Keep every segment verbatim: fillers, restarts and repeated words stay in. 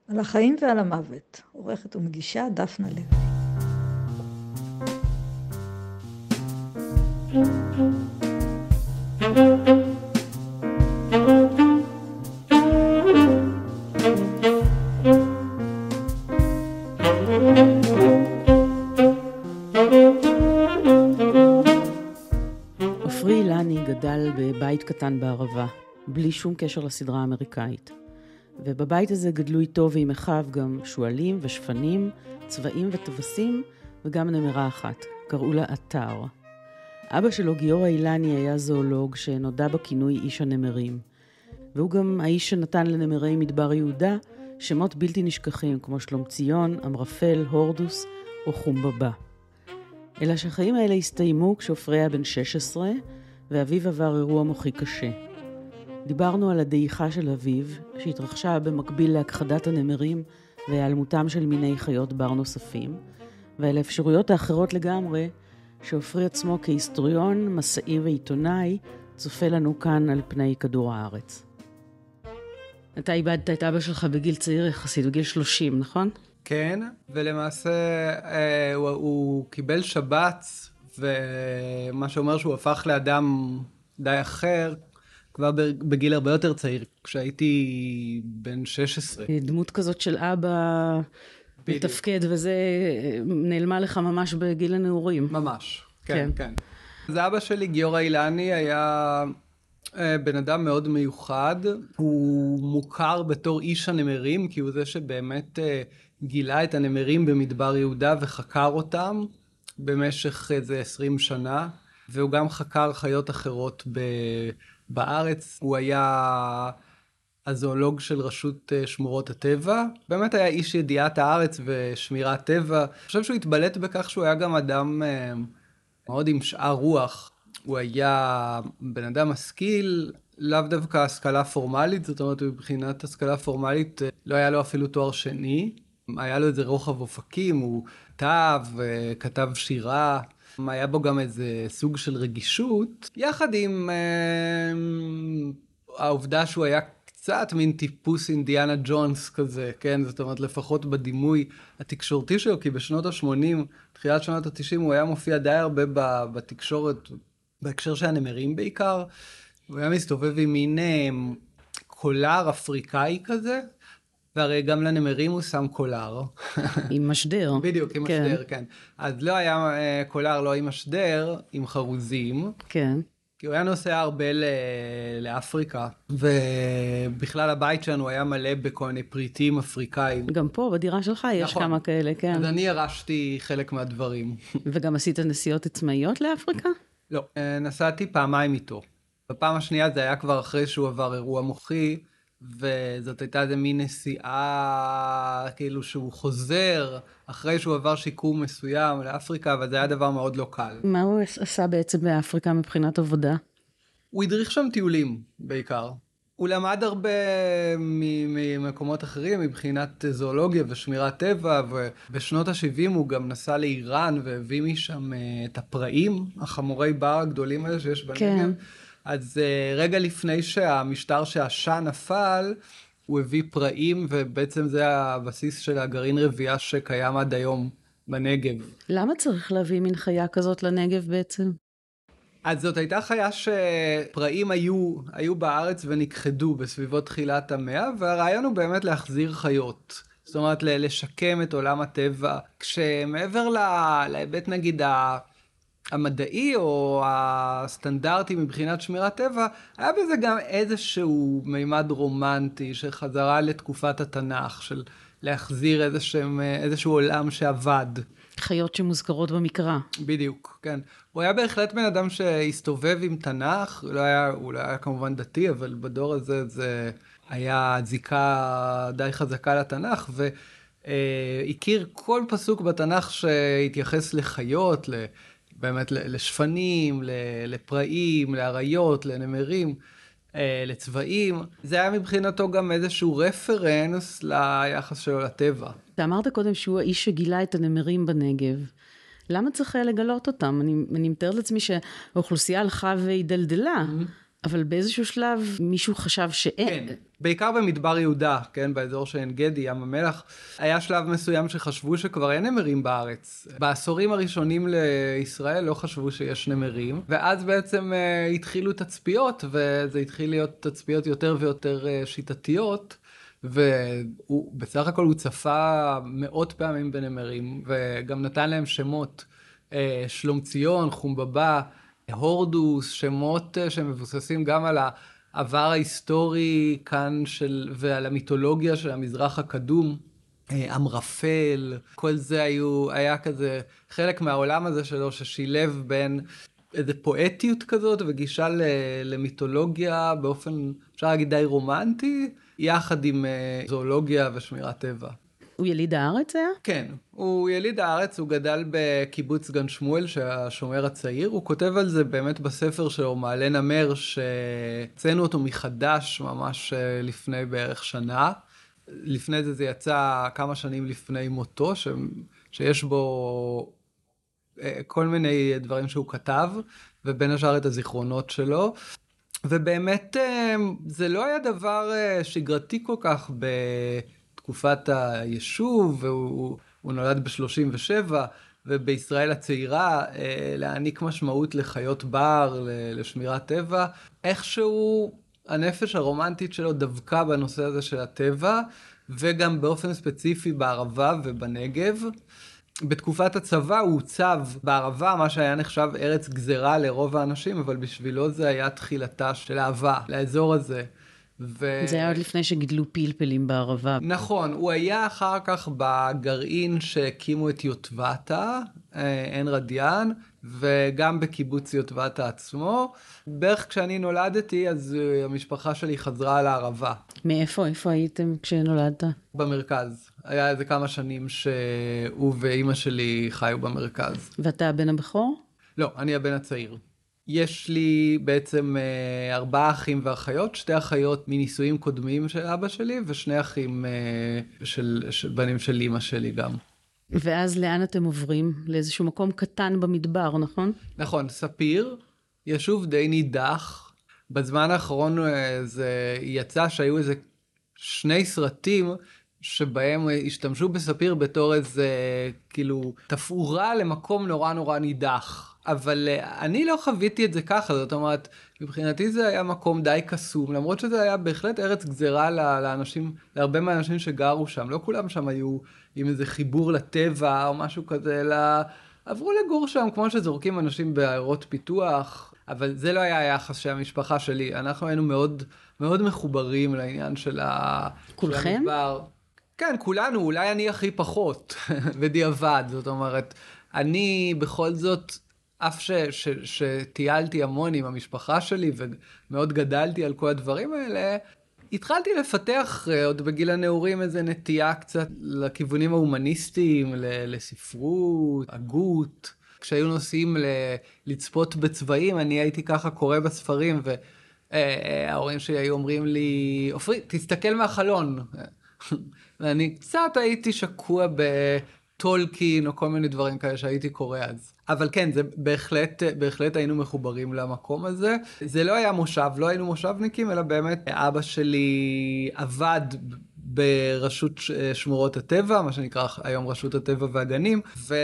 על החיים ועל המוות, עורכת ומגישה דפנה לוי. עופרי אילני גדל בבית קטן בערבה, בלי שום קשר לסדרה האמריקאית. ובבית הזה גדלו איתו ועם אחיו גם שואלים ושפנים, צבעים וטווסים, וגם נמרה אחת, קראו לה אתר. אבא שלו, גיורא אילני, היה זואולוג שנודע בכינוי איש הנמרים. והוא גם האיש שנתן לנמרי מדבר יהודה שמות בלתי נשכחים, כמו שלומציון, אמרפל, הורדוס או חומבבא. אלא שהחיים האלה הסתיימו כשעופרי היה בן שש עשרה, ואביו עבר אירוע מוחי קשה. דיברנו על הדעיכה של אביו, שהתרחשה במקביל להכחדת הנמרים והיעלמותם של מיני חיות בר נוספים, ועל האפשרויות האחרות לגמרי, שעופרי עצמו כהיסטוריון, מסעי ועיתונאי, צופה לנו כאן על פני כדור הארץ. אתה איבדת את אבא שלך בגיל צעיר יחסית, בגיל שלושים, נכון? כן, ולמעשה אה, הוא, הוא קיבל שבץ, ומה שאומר שהוא הפך לאדם די אחר, כבר בגיל הרבה יותר צעיר, כשהייתי בן שש עשרה. דמות כזאת של אבא מתפקד, וזה נעלמה לך ממש בגיל הנעורים. ממש, כן, כן. כן. זה אבא שלי, גיורא אילני, היה בן אדם מאוד מיוחד. הוא מוכר בתור איש הנמרים, כי הוא זה שבאמת גילה את הנמרים במדבר יהודה וחקר אותם במשך איזה עשרים שנה, והוא גם חקר חיות אחרות ב... בארץ. הוא היה הזואולוג של רשות שמורות הטבע. באמת היה איש ידיעת הארץ ושמירת טבע. אני חושב שהוא התבלט בכך שהוא היה גם אדם מאוד עם שאר רוח. הוא היה בן אדם משכיל, לאו דווקא השכלה פורמלית, זאת אומרת, מבחינת השכלה פורמלית לא היה לו אפילו תואר שני. היה לו איזה רוחב אופקים, הוא כתב, כתב שירה. היה בו גם איזה סוג של רגישות, יחד עם אה, העובדה שהוא היה קצת מין טיפוס אינדיאנה ג'ונס כזה, כן? זאת אומרת, לפחות בדימוי התקשורתי שלו, כי בשנות ה-שמונים, תחילת שנות ה-תשעים, הוא היה מופיע די הרבה בתקשורת, בהקשר של הנמרים בעיקר. הוא היה מסתובב עם מין אה, קולר אפריקאי כזה, והרי גם לנמרים הוא שם קולר. עם משדר. בדיוק, עם כן. משדר, כן. אז לא היה uh, קולר, לא עם משדר, עם חרוזים. כן. כי הוא היה נוסע הרבה ל- לאפריקה, ובכלל הבית שלנו היה מלא בכל מיני פריטים אפריקאים. גם פה, בדירה שלך, יש נכון. כמה כאלה, כן. אז אני ירשתי חלק מהדברים. וגם עשית נסיעות עצמאיות לאפריקה? לא, נסעתי פעמיים איתו. בפעם השנייה זה היה כבר אחרי שהוא עבר אירוע מוחי, וזאת הייתה איזה מין נסיעה, כאילו שהוא חוזר, אחרי שהוא עבר שיקום מסוים לאפריקה, אבל זה היה דבר מאוד לא קל. מה הוא עשה בעצם באפריקה מבחינת עבודה? הוא הדריך שם טיולים בעיקר. הוא למד הרבה ממקומות אחרים, מבחינת זואולוגיה ושמירת טבע, ובשנות ה-שבעים הוא גם נסע לאיראן, והביא משם את הפראים, החמורי בר הגדולים האלה שיש בנגב. כן. אז uh, רגע לפני שהמשטר שהעשן נפל, הוא הביא פראים, ובעצם זה הבסיס של הגרעין רבייה שקיים עד היום בנגב. למה צריך להביא מין חיה כזאת לנגב בעצם? אז זאת הייתה חיה שפראים היו, היו בארץ ונכחדו בסביבות תחילת המאה, והרעיון הוא באמת להחזיר חיות. זאת אומרת, לשקם את עולם הטבע, כשמעבר להיבט נגיד ה... המדעי או הסטנדרטי מבחינת שמירת טבע, היה בזה גם איזשהו מימד רומנטי שחזרה לתקופת התנ"ך, של להחזיר איזשהו, איזשהו עולם שעבד. חיות שמוזכרות במקרא. בדיוק, כן. הוא היה בהחלט בן אדם שהסתובב עם תנ"ך, לא היה, הוא לא היה כמובן דתי, אבל בדור הזה זה היה זיקה די חזקה לתנ"ך, והכיר כל פסוק בתנ"ך שהתייחס לחיות, ל... באמת לשפנים, לפראים, לאריות, לנמרים, לצבעים. זה היה מבחינתו גם איזשהו רפרנס ליחס שלו לטבע. אתה אמרת קודם שהוא האיש שגילה את הנמרים בנגב. למה צריך לגלות אותם? אני, אני מתארת לעצמי שהאוכלוסייה הלכה והידלדלה, אבל באיזשהו שלב מישהו חשב שאין. כן, בעיקר במדבר יהודה, כן, באזור שעין גדי, ים המלח, היה שלב מסוים שחשבו שכבר אין נמרים בארץ. בעשורים הראשונים לישראל לא חשבו שיש נמרים, ואז בעצם uh, התחילו תצפיות, וזה התחיל להיות תצפיות יותר ויותר uh, שיטתיות, ובסך הכל הוא צפה מאות פעמים בנמרים, וגם נתן להם שמות, uh, שלום ציון, חומבבא, הורדוס, שמות uh, שמבוססים גם על העבר ההיסטורי כאן של, ועל המיתולוגיה של המזרח הקדום, אמרפל, כל זה היו, היה כזה חלק מהעולם הזה שלו ששילב בין איזה פואטיות כזאת וגישה למיתולוגיה באופן, אפשר להגיד די רומנטי, יחד עם זואולוגיה ושמירת טבע. הוא יליד הארץ היה? כן, הוא יליד הארץ, הוא גדל בקיבוץ גן שמואל, שהשומר הצעיר, הוא כותב על זה באמת בספר שלו, מעלה נמר, שהצאנו אותו מחדש ממש לפני בערך שנה. לפני זה זה יצא כמה שנים לפני מותו, ש... שיש בו כל מיני דברים שהוא כתב, ובין השאר את הזיכרונות שלו. ובאמת זה לא היה דבר שגרתי כל כך בתקופת היישוב, והוא הוא נולד ב-שלושים ושבע, ובישראל הצעירה להעניק משמעות לחיות בר, לשמירת טבע. איכשהו הנפש הרומנטית שלו דווקא בנושא הזה של הטבע, וגם באופן ספציפי בערבה ובנגב. בתקופת הצבא הוא הוצב בערבה, מה שהיה נחשב ארץ גזרה לרוב האנשים, אבל בשבילו זה היה תחילתה של אהבה לאזור הזה. ו... זה היה עוד לפני שגידלו פלפלים בערבה. נכון, הוא היה אחר כך בגרעין שהקימו את יוטבתה, עין רדיאן, וגם בקיבוץ יוטבתה עצמו. בערך כשאני נולדתי, אז המשפחה שלי חזרה לערבה. מאיפה? איפה הייתם כשנולדת? במרכז. היה איזה כמה שנים שהוא ואימא שלי חיו במרכז. ואתה הבן הבכור? לא, אני הבן הצעיר. יש לי בעצם אה, ארבעה אחים ואחיות, שתי אחיות מנישואים קודמים של אבא שלי, ושני אחים אה, של, של בנים של אמא שלי גם. ואז לאן אתם עוברים? לאיזשהו מקום קטן במדבר, נכון? נכון, ספיר, ישוב די נידח. בזמן האחרון אה, זה יצא שהיו איזה שני סרטים, שבהם השתמשו בספיר בתור איזה, כאילו, תפאורה למקום נורא נורא נידח. אבל אני לא חוויתי את זה ככה, זאת אומרת, מבחינתי זה היה מקום די קסום, למרות שזה היה בהחלט ארץ גזרה לאנשים, להרבה מהאנשים שגרו שם, לא כולם שם היו עם איזה חיבור לטבע או משהו כזה, אלא עברו לגור שם כמו שזורקים אנשים בעיירות פיתוח, אבל זה לא היה היחס של המשפחה שלי, אנחנו היינו מאוד, מאוד מחוברים לעניין של ה... כולכם? של המדבר. כן, כולנו, אולי אני הכי פחות, בדיעבד, זאת אומרת, אני בכל זאת, אף ש, ש, שטיילתי המון עם המשפחה שלי, ומאוד גדלתי על כל הדברים האלה, התחלתי לפתח עוד בגיל הנעורים איזו נטייה קצת לכיוונים ההומניסטיים, לספרות, הגות. כשהיו נוסעים לצפות בצבעים, אני הייתי ככה קורא בספרים, וההורים שלי היו אומרים לי, עופרי, תסתכל מהחלון. ואני קצת הייתי שקוע בטולקין או כל מיני דברים כאלה שהייתי קורא אז. אבל כן, זה בהחלט, בהחלט היינו מחוברים למקום הזה. זה לא היה מושב, לא היינו מושבניקים, אלא באמת אבא שלי עבד ברשות שמורות הטבע, מה שנקרא היום רשות הטבע והגנים,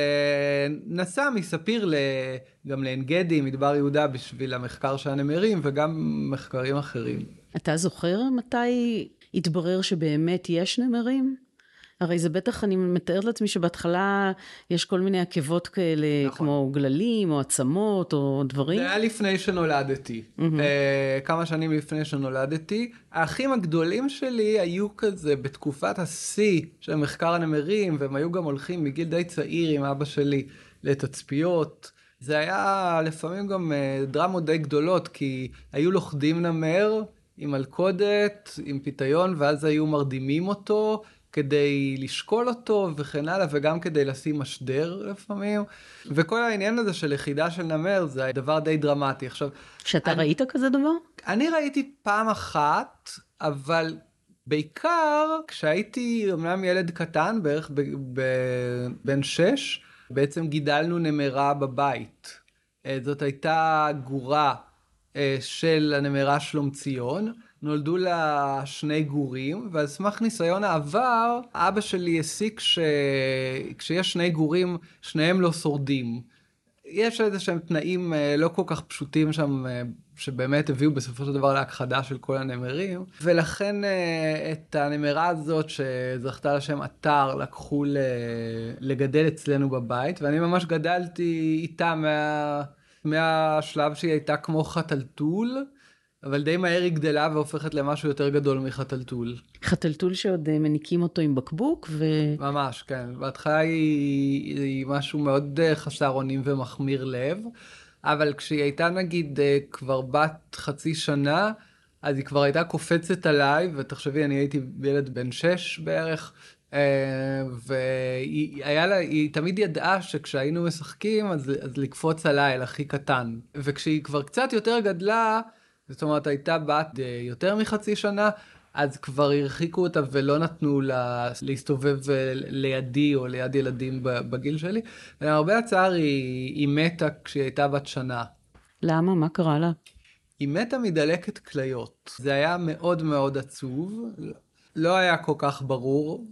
ונסע מספיר גם לעין גדי, מדבר יהודה, בשביל המחקר של הנמרים, וגם מחקרים אחרים. אתה זוכר מתי התברר שבאמת יש נמרים? הרי זה בטח, אני מתארת לעצמי שבהתחלה יש כל מיני עקבות כאלה, נכון. כמו גללים או עצמות או דברים. זה היה לפני שנולדתי, mm-hmm. uh, כמה שנים לפני שנולדתי. האחים הגדולים שלי היו כזה בתקופת השיא של מחקר הנמרים, והם היו גם הולכים מגיל די צעיר עם אבא שלי לתצפיות. זה היה לפעמים גם uh, דרמות די גדולות, כי היו לוכדים נמר עם מלכודת, עם פיתיון, ואז היו מרדימים אותו, כדי לשקול אותו וכן הלאה, וגם כדי לשים משדר לפעמים. וכל העניין הזה של יחידה של נמר, זה דבר די דרמטי. עכשיו, שאתה אני, ראית כזה דבר? אני ראיתי פעם אחת, אבל בעיקר כשהייתי אמנם ילד קטן, בערך ב, ב, בן שש, בעצם גידלנו נמרה בבית. זאת הייתה גורה של הנמרה שלומציון. נולדו לה שני גורים, ועל סמך ניסיון העבר, אבא שלי הסיק שכשיש שני גורים, שניהם לא שורדים. יש איזה שהם תנאים לא כל כך פשוטים שם, שבאמת הביאו בסופו של דבר להכחדה של כל הנמרים, ולכן את הנמרה הזאת שזכתה לשם אתר, לקחו לגדל אצלנו בבית, ואני ממש גדלתי איתה מה... מהשלב שהיא הייתה כמו חתלתול, אבל די מהר היא גדלה והופכת למשהו יותר גדול מחתלתול. חתלתול שעוד מניקים אותו עם בקבוק ו... ממש, כן. בהתחלה היא, היא משהו מאוד חסר אונים ומחמיר לב, אבל כשהיא הייתה נגיד כבר בת חצי שנה, אז היא כבר הייתה קופצת עליי, ותחשבי, אני הייתי ילד בן שש בערך, והיא היה לה, היא תמיד ידעה שכשהיינו משחקים, אז, אז לקפוץ עליי, אל הכי קטן. וכשהיא כבר קצת יותר גדלה, זאת אומרת, הייתה בת יותר מחצי שנה, אז כבר הרחיקו אותה ולא נתנו לה להסתובב לידי או ליד ילדים בגיל שלי. ולמרבה הצער היא, היא מתה כשהיא הייתה בת שנה. למה? מה קרה לה? היא מתה מדלקת כליות. זה היה מאוד מאוד עצוב. לא היה כל כך ברור.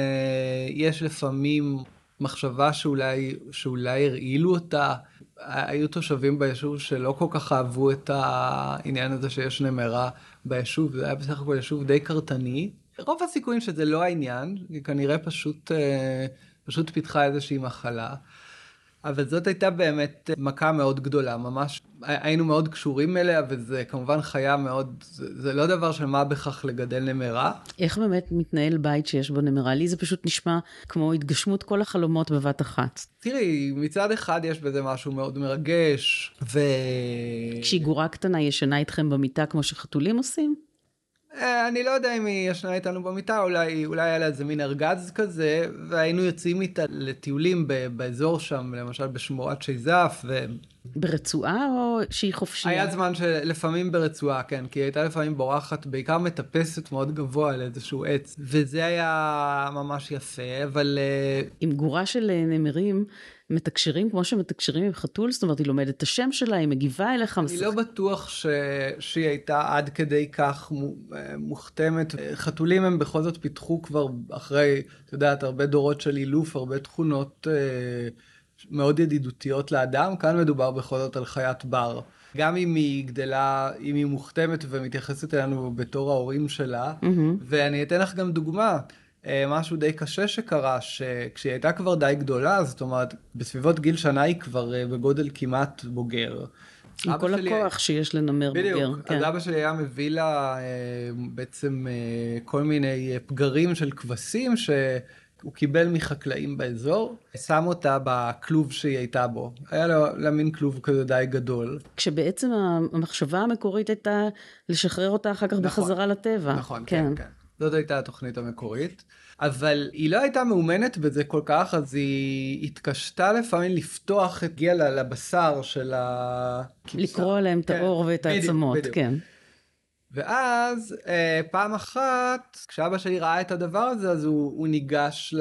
יש לפעמים מחשבה שאולי, שאולי הרעילו אותה. היו תושבים ביישוב שלא כל כך אהבו את העניין הזה שיש נמרה ביישוב. זה היה בסך הכל יישוב די קרטני. רוב הסיכויים שזה לא העניין. היא כנראה פשוט, פשוט פיתחה איזושהי מחלה. אבל זאת הייתה באמת מכה מאוד גדולה, ממש היינו מאוד קשורים אליה, וזה כמובן חיה מאוד, זה, זה לא דבר של מה בכך לגדל נמרה. איך באמת מתנהל בית שיש בו נמרה? לי זה פשוט נשמע כמו התגשמות כל החלומות בבת אחת. תראי, מצד אחד יש בזה משהו מאוד מרגש, ו... כשהיא גורה קטנה ישנה איתכם במיטה כמו שחתולים עושים? אני לא יודע אם היא ישנה איתנו במיטה, אולי, אולי היה לה איזה מין ארגז כזה, והיינו יוצאים איתה לטיולים באזור שם, למשל בשמורת שייזף. ו... ברצועה או שהיא חופשייה? היה זמן שלפעמים ברצועה, כן, כי היא הייתה לפעמים בורחת, בעיקר מטפסת מאוד גבוה על איזשהו עץ, וזה היה ממש יפה, אבל... עם גורה של נמרים, מתקשרים כמו שמתקשרים עם חתול, זאת אומרת, היא לומדת את השם שלה, היא מגיבה אליך. אני משחק... לא בטוח ש... שהיא הייתה עד כדי כך מוכתמת. חתולים הם בכל זאת פיתחו כבר אחרי, אתה יודעת, הרבה דורות של אילוף, הרבה תכונות מאוד ידידותיות לאדם. כאן מדובר בכל זאת על חיית בר. גם אם היא גדלה, אם היא מוכתמת ומתייחסת אלינו בתור ההורים שלה. Mm-hmm. ואני אתן לך גם דוגמה. משהו די קשה שקרה, שכשהיא הייתה כבר די גדולה, זאת אומרת, בסביבות גיל שנה היא כבר בגודל כמעט בוגר. עם כל הכוח שיש לנמר בוגר. בדיוק, אז אבא שלי היה מביא לה בעצם כל מיני פגרים של כבשים, שהוא קיבל מחקלאים באזור, שם אותה בכלוב שהיא הייתה בו. היה לה מין כלוב כזה די גדול. כשבעצם המחשבה המקורית הייתה לשחרר אותה אחר כך בחזרה לטבע. נכון, כן, כן. זאת הייתה התוכנית המקורית, אבל היא לא הייתה מאומנת בזה כל כך, אז היא התקשתה לפעמים לפתוח את גיע לבשר של הכבשה. לקרוא עליהם את האור ואת העצמות, כן. ואז פעם אחת, כשאבא שלי ראה את הדבר הזה, אז הוא, הוא ניגש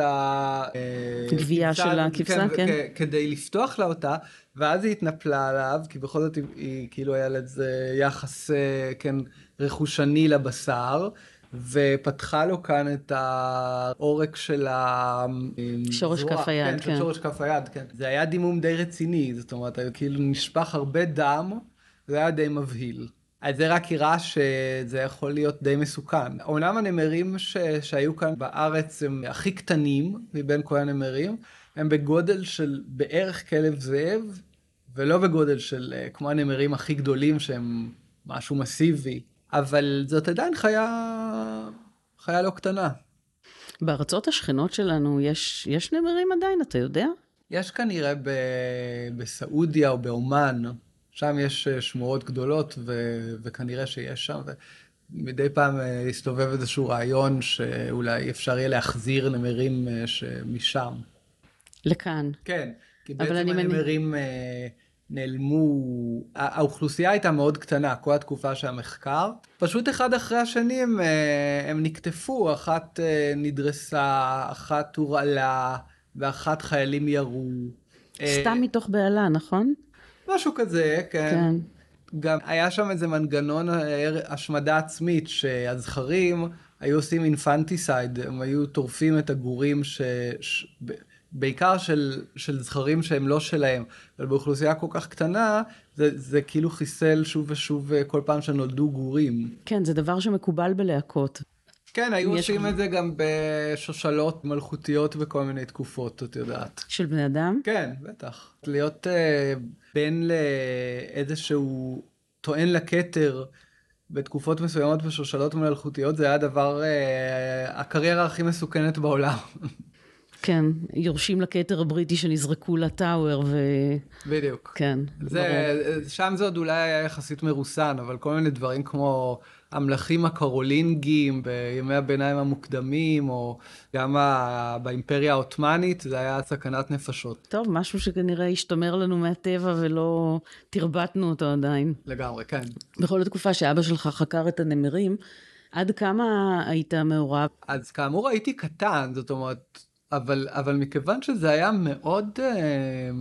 לגבייה של הכבשה, כן. כן. כדי לפתוח לה אותה, ואז היא התנפלה עליו, כי בכל זאת היא, היא כאילו היה לזה יחס, כן, רכושני לבשר, ופתחה לו כאן את העורק של שורש כף היד, כן, כן. שורש כף היד, כן. זה היה דימום די רציני, זאת אומרת, כאילו נשפך הרבה דם, זה היה די מבהיל. אז זה רק יראה שזה יכול להיות די מסוכן. אומנם הנמרים ש... שהיו כאן בארץ הם הכי קטנים מבין כל הנמרים, הם בגודל של בערך כלב זאב, ולא בגודל של כמו הנמרים הכי גדולים שהם משהו מסיבי. אבל זאת עדיין חיה, חיה לא קטנה. בארצות השכנות שלנו יש, יש נמרים עדיין, אתה יודע? יש כנראה ב, בסעודיה או באומן, שם יש שמורות גדולות ו, וכנראה שיש שם, ומדי פעם הסתובב איזשהו רעיון שאולי אפשר יהיה להחזיר נמרים משם. לכאן. כן, כי בעצם הנמרים... מנ... נעלמו, האוכלוסייה הייתה מאוד קטנה, כל התקופה שהמחקר, פשוט אחד אחרי השני הם, הם נקטפו, אחת נדרסה, אחת הורעלה, ואחת חיילים ירו. סתם מתוך בעלה, נכון? משהו כזה, כן. כן. גם היה שם איזה מנגנון השמדה עצמית, שהזכרים היו עושים אינפנטיסייד, הם היו טורפים את הגורים, ש... ש... בעיקר של, של זכרים שהם לא שלהם, אבל באוכלוסייה כל כך קטנה, זה, זה כאילו חיסל שוב ושוב כל פעם שנולדו גורים. כן, זה דבר שמקובל בלהקות. כן, היו עושים את זה גם בשושלות מלכותיות בכל מיני תקופות, את יודעת. של בני אדם? כן, בטח. להיות uh, בן לאיזשהו טוען לכתר בתקופות מסוימות בשושלות מלכותיות, זה היה הדבר, uh, הקריירה הכי מסוכנת בעולם. כן, יורשים לכתר הבריטי שנזרקו לטאוור ו... בדיוק. כן, זה, שם זה עוד אולי היה יחסית מרוסן, אבל כל מיני דברים כמו המלכים הקרולינגים בימי הביניים המוקדמים, או גם באימפריה העות'מאנית, זה היה סכנת נפשות. טוב, משהו שכנראה השתמר לנו מהטבע ולא תרבטנו אותו עדיין. לגמרי, כן. בכל התקופה שאבא שלך חקר את הנמרים, עד כמה היית מעורב? אז כאמור הייתי קטן, זאת אומרת, אבל, אבל מכיוון שזה היה מאוד אה,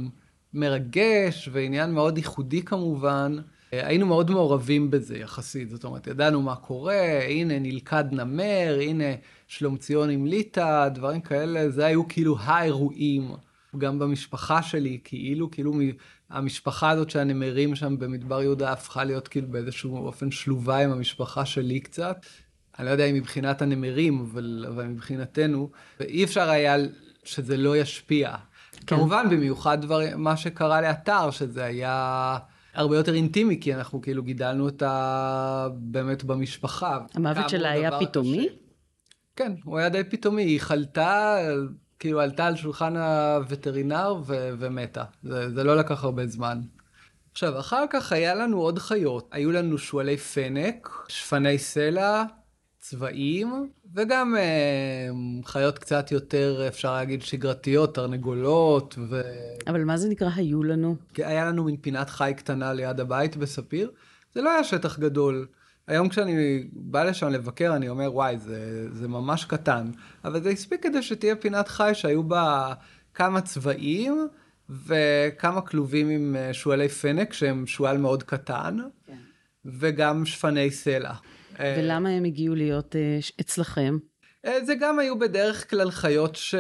מרגש ועניין מאוד ייחודי כמובן, אה, היינו מאוד מעורבים בזה יחסית. זאת אומרת, ידענו מה קורה, הנה נלכד נמר, הנה שלומציון עם ליטה, דברים כאלה, זה היו כאילו האירועים. גם במשפחה שלי, כאילו, כאילו המשפחה הזאת שהנמרים שם במדבר יהודה הפכה להיות כאילו באיזשהו אופן שלובה עם המשפחה שלי קצת. אני לא יודע אם מבחינת הנמרים, אבל, אבל מבחינתנו, ואי אפשר היה שזה לא ישפיע. כן. כמובן, במיוחד דבר, מה שקרה לאתר, שזה היה הרבה יותר אינטימי, כי אנחנו כאילו גידלנו אותה באמת במשפחה. המוות שלה היה פתאומי? קשה. כן, הוא היה די פתאומי. היא חלתה, כאילו עלתה על שולחן הווטרינר ו- ומתה. זה, זה לא לקח הרבה זמן. עכשיו, אחר כך היה לנו עוד חיות. היו לנו שועלי פנק, שפני סלע, צבעים, וגם אה, חיות קצת יותר, אפשר להגיד, שגרתיות, תרנגולות. ו... אבל מה זה נקרא היו לנו? היה לנו מין פינת חי קטנה ליד הבית בספיר. זה לא היה שטח גדול. היום כשאני בא לשם לבקר, אני אומר, וואי, זה, זה ממש קטן. אבל זה הספיק כדי שתהיה פינת חי שהיו בה כמה צבעים, וכמה כלובים עם שועלי פנק, שהם שועל מאוד קטן, כן. וגם שפני סלע. ולמה הם הגיעו להיות אצלכם? זה גם היו בדרך כלל חיות ש...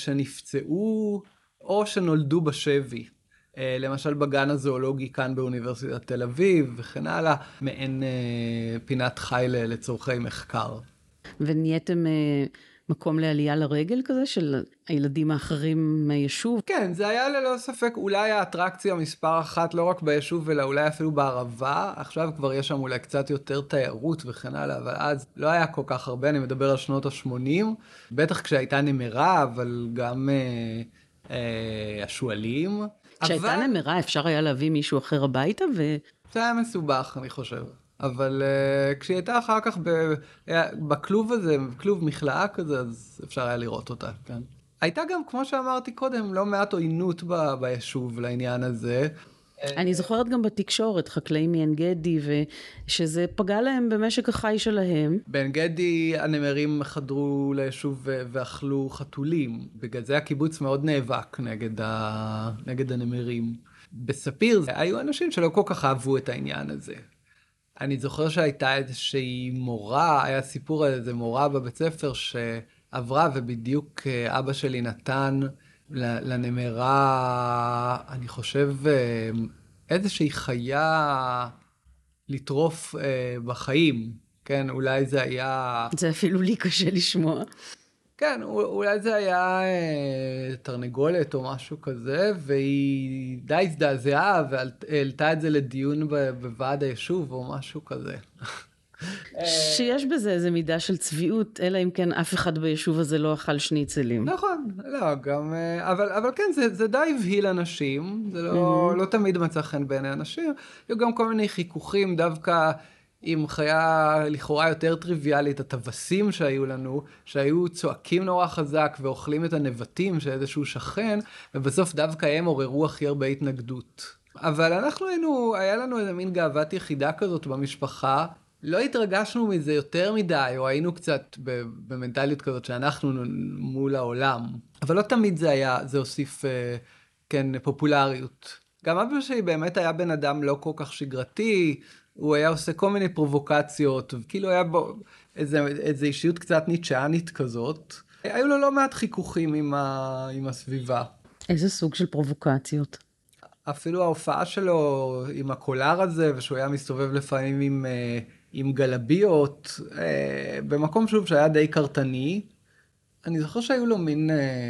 שנפצעו, או שנולדו בשבי. למשל בגן הזואולוגי כאן באוניברסיטת תל אביב, וכן הלאה, מעין פינת חי לצורכי מחקר. ונהייתם מקום לעלייה לרגל כזה, של הילדים האחרים מהיישוב? כן, זה היה ללא ספק אולי האטרקציה מספר אחת, לא רק ביישוב, אלא אולי אפילו בערבה. עכשיו כבר יש שם אולי קצת יותר תיירות וכן הלאה, אבל אז לא היה כל כך הרבה, אני מדבר על שנות ה-שמונים, בטח כשהייתה נמרה, אבל גם אה, אה, השועלים. כשהייתה אבל... נמרה אפשר היה להביא מישהו אחר הביתה ו... זה היה מסובך, אני חושב. אבל uh, כשהיא הייתה אחר כך ב... בכלוב הזה, בכלוב מכלאה כזה, אז אפשר היה לראות אותה, כן. הייתה גם, כמו שאמרתי קודם, לא מעט עוינות ב... ביישוב לעניין הזה. אני זוכרת גם בתקשורת, חקלאים מעין גדי, ושזה פגע להם במשק החי שלהם. בעין גדי הנמרים חדרו ליישוב ו... ואכלו חתולים. בגלל זה הקיבוץ מאוד נאבק נגד, ה... נגד הנמרים. בספיר היו אנשים שלא כל כך אהבו את העניין הזה. אני זוכר שהייתה איזושהי מורה, היה סיפור על איזה מורה בבית ספר שעברה, ובדיוק אבא שלי נתן לנמרה, אני חושב, איזושהי חיה לטרוף בחיים. כן, אולי זה היה... זה אפילו לי קשה לשמוע. כן, אולי זה היה אה, תרנגולת או משהו כזה, והיא די הזדעזעה והעלתה את זה לדיון בוועד היישוב או משהו כזה. שיש בזה איזה מידה של צביעות, אלא אם כן אף אחד ביישוב הזה לא אכל שניצלים. נכון, לא, גם, אבל, אבל כן, זה, זה די הבהיל אנשים, זה לא, לא תמיד מצא חן בעיני אנשים, היו גם כל מיני חיכוכים דווקא, עם חיה לכאורה יותר טריוויאלית, הטווסים שהיו לנו, שהיו צועקים נורא חזק ואוכלים את הנבטים של איזשהו שכן, ובסוף דווקא הם עוררו הכי הרבה התנגדות. אבל אנחנו היינו, היה לנו איזה מין גאוות יחידה כזאת במשפחה, לא התרגשנו מזה יותר מדי, או היינו קצת במנטליות כזאת שאנחנו מול העולם. אבל לא תמיד זה היה, זה הוסיף, כן, פופולריות. גם אבא שלי באמת היה בן אדם לא כל כך שגרתי, הוא היה עושה כל מיני פרובוקציות, כאילו היה בו איזה, איזה אישיות קצת ניטשאנית כזאת. היו לו לא מעט חיכוכים עם, ה, עם הסביבה. איזה סוג של פרובוקציות? אפילו ההופעה שלו עם הקולר הזה, ושהוא היה מסתובב לפעמים עם, עם גלביות, במקום שוב שהיה די קרטני. אני זוכר שהיו לו מין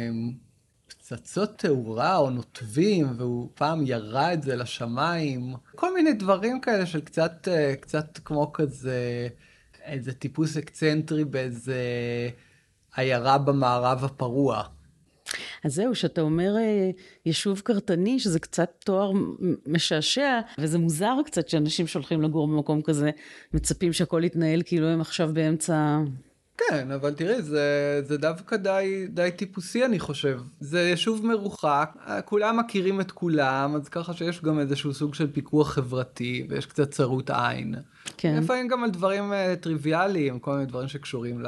פצצות תאורה או נוטבים, והוא פעם ירה את זה לשמיים. כל מיני דברים כאלה של קצת, קצת כמו כזה, איזה טיפוס אקצנטרי באיזה עיירה במערב הפרוע. אז זהו, שאתה אומר יישוב קרטני, שזה קצת תואר משעשע, וזה מוזר קצת שאנשים שולחים לגור במקום כזה, מצפים שהכל יתנהל כאילו הם עכשיו באמצע... כן, אבל תראי, זה, זה דווקא די, די טיפוסי, אני חושב. זה יישוב מרוחק, כולם מכירים את כולם, אז ככה שיש גם איזשהו סוג של פיקוח חברתי, ויש קצת צרות עין. כן. לפעמים גם על דברים טריוויאליים, כל מיני דברים שקשורים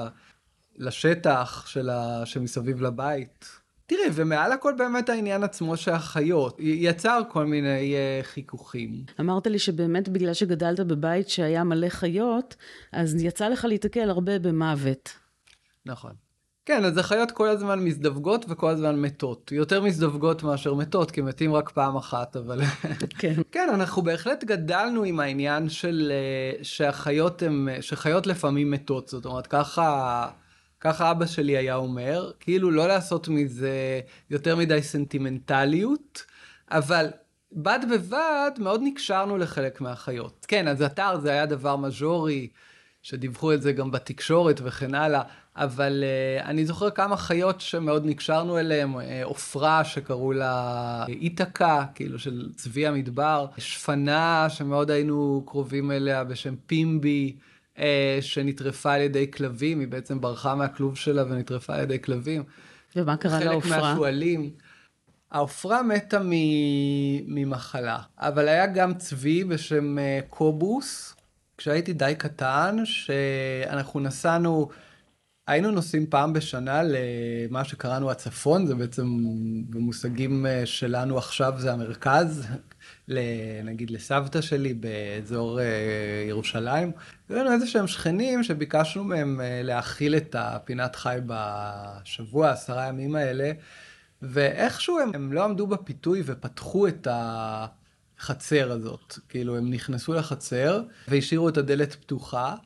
לשטח של ה, שמסביב לבית. תראי, ומעל הכל באמת העניין עצמו שהחיות, יצר כל מיני uh, חיכוכים. אמרת לי שבאמת בגלל שגדלת בבית שהיה מלא חיות, אז יצא לך להתקל הרבה במוות. נכון. כן, אז החיות כל הזמן מזדווגות וכל הזמן מתות. יותר מזדווגות מאשר מתות, כי מתים רק פעם אחת, אבל... כן. כן, אנחנו בהחלט גדלנו עם העניין של שהחיות הם, שחיות לפעמים מתות. זאת אומרת, ככה... ככה אבא שלי היה אומר, כאילו לא לעשות מזה יותר מדי סנטימנטליות, אבל בד בבד מאוד נקשרנו לחלק מהחיות. כן, אז אתר זה היה דבר מז'ורי, שדיווחו את זה גם בתקשורת וכן הלאה, אבל uh, אני זוכר כמה חיות שמאוד נקשרנו אליהם, אופרה שקראו לה איתקה, כאילו של צבי המדבר, שפנה שמאוד היינו קרובים אליה בשם פימבי, שנטרפה על ידי כלבים, היא בעצם ברחה מהכלוב שלה ונטרפה על ידי כלבים. ומה קרה לאופרה? חלק מהשואלים. האופרה מתה ממחלה, אבל היה גם צבי בשם קובוס, כשהייתי די קטן, שאנחנו נסענו, היינו נוסעים פעם בשנה למה שקראנו הצפון, זה בעצם במושגים שלנו עכשיו זה המרכז, נגיד לסבתא שלי באזור ירושלים. היו לנו איזה שהם שכנים שביקשנו מהם להאכיל את הפינת חי בשבוע, עשרה ימים האלה, ואיכשהו הם, הם לא עמדו בפיתוי ופתחו את החצר הזאת. כאילו הם נכנסו לחצר והשאירו את הדלת פתוחה,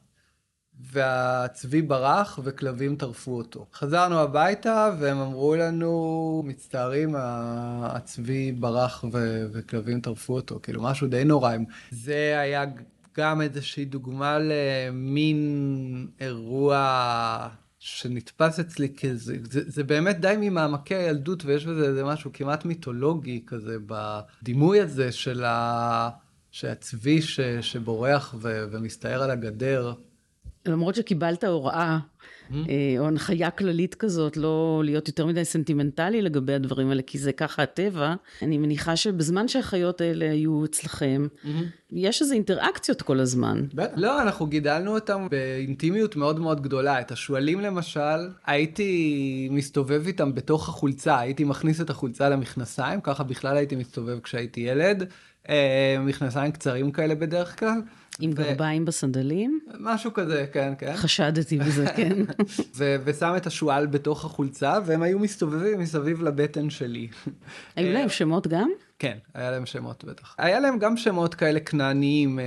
והצבי ברח וכלבים טרפו אותו. חזרנו הביתה והם אמרו לנו, מצטערים, הצבי ברח ו- וכלבים טרפו אותו. כאילו משהו די נורא. זה היה גם איזושהי דוגמה למין אירוע שנתפס אצלי כזה. זה, זה באמת די ממעמקי הילדות, ויש בזה איזה משהו כמעט מיתולוגי כזה בדימוי הזה של ה... שהצבי ש... שבורח ו... ומסתער על הגדר. למרות שקיבלת הוראה או הנחיה כללית כזאת, לא להיות יותר מדי סנטימנטלי לגבי הדברים האלה, כי זה ככה הטבע, אני מניחה שבזמן שהחיות האלה היו אצלכם, יש איזו אינטראקציות כל הזמן. לא, אנחנו גידלנו אותם באינטימיות מאוד מאוד גדולה. את השואלים למשל, הייתי מסתובב איתם בתוך החולצה, הייתי מכניס את החולצה למכנסיים, ככה בכלל הייתי מסתובב כשהייתי ילד, מכנסיים קצרים כאלה בדרך כלל. עם גרביים בסנדלים? משהו כזה, כן, כן. חשדתי בזה, כן. ושם את השואל בתוך החולצה, והם היו מסתובבים מסביב לבטן שלי. היו להם שמות גם? כן, היה להם שמות בטח. היה להם גם שמות כאלה כנעניים,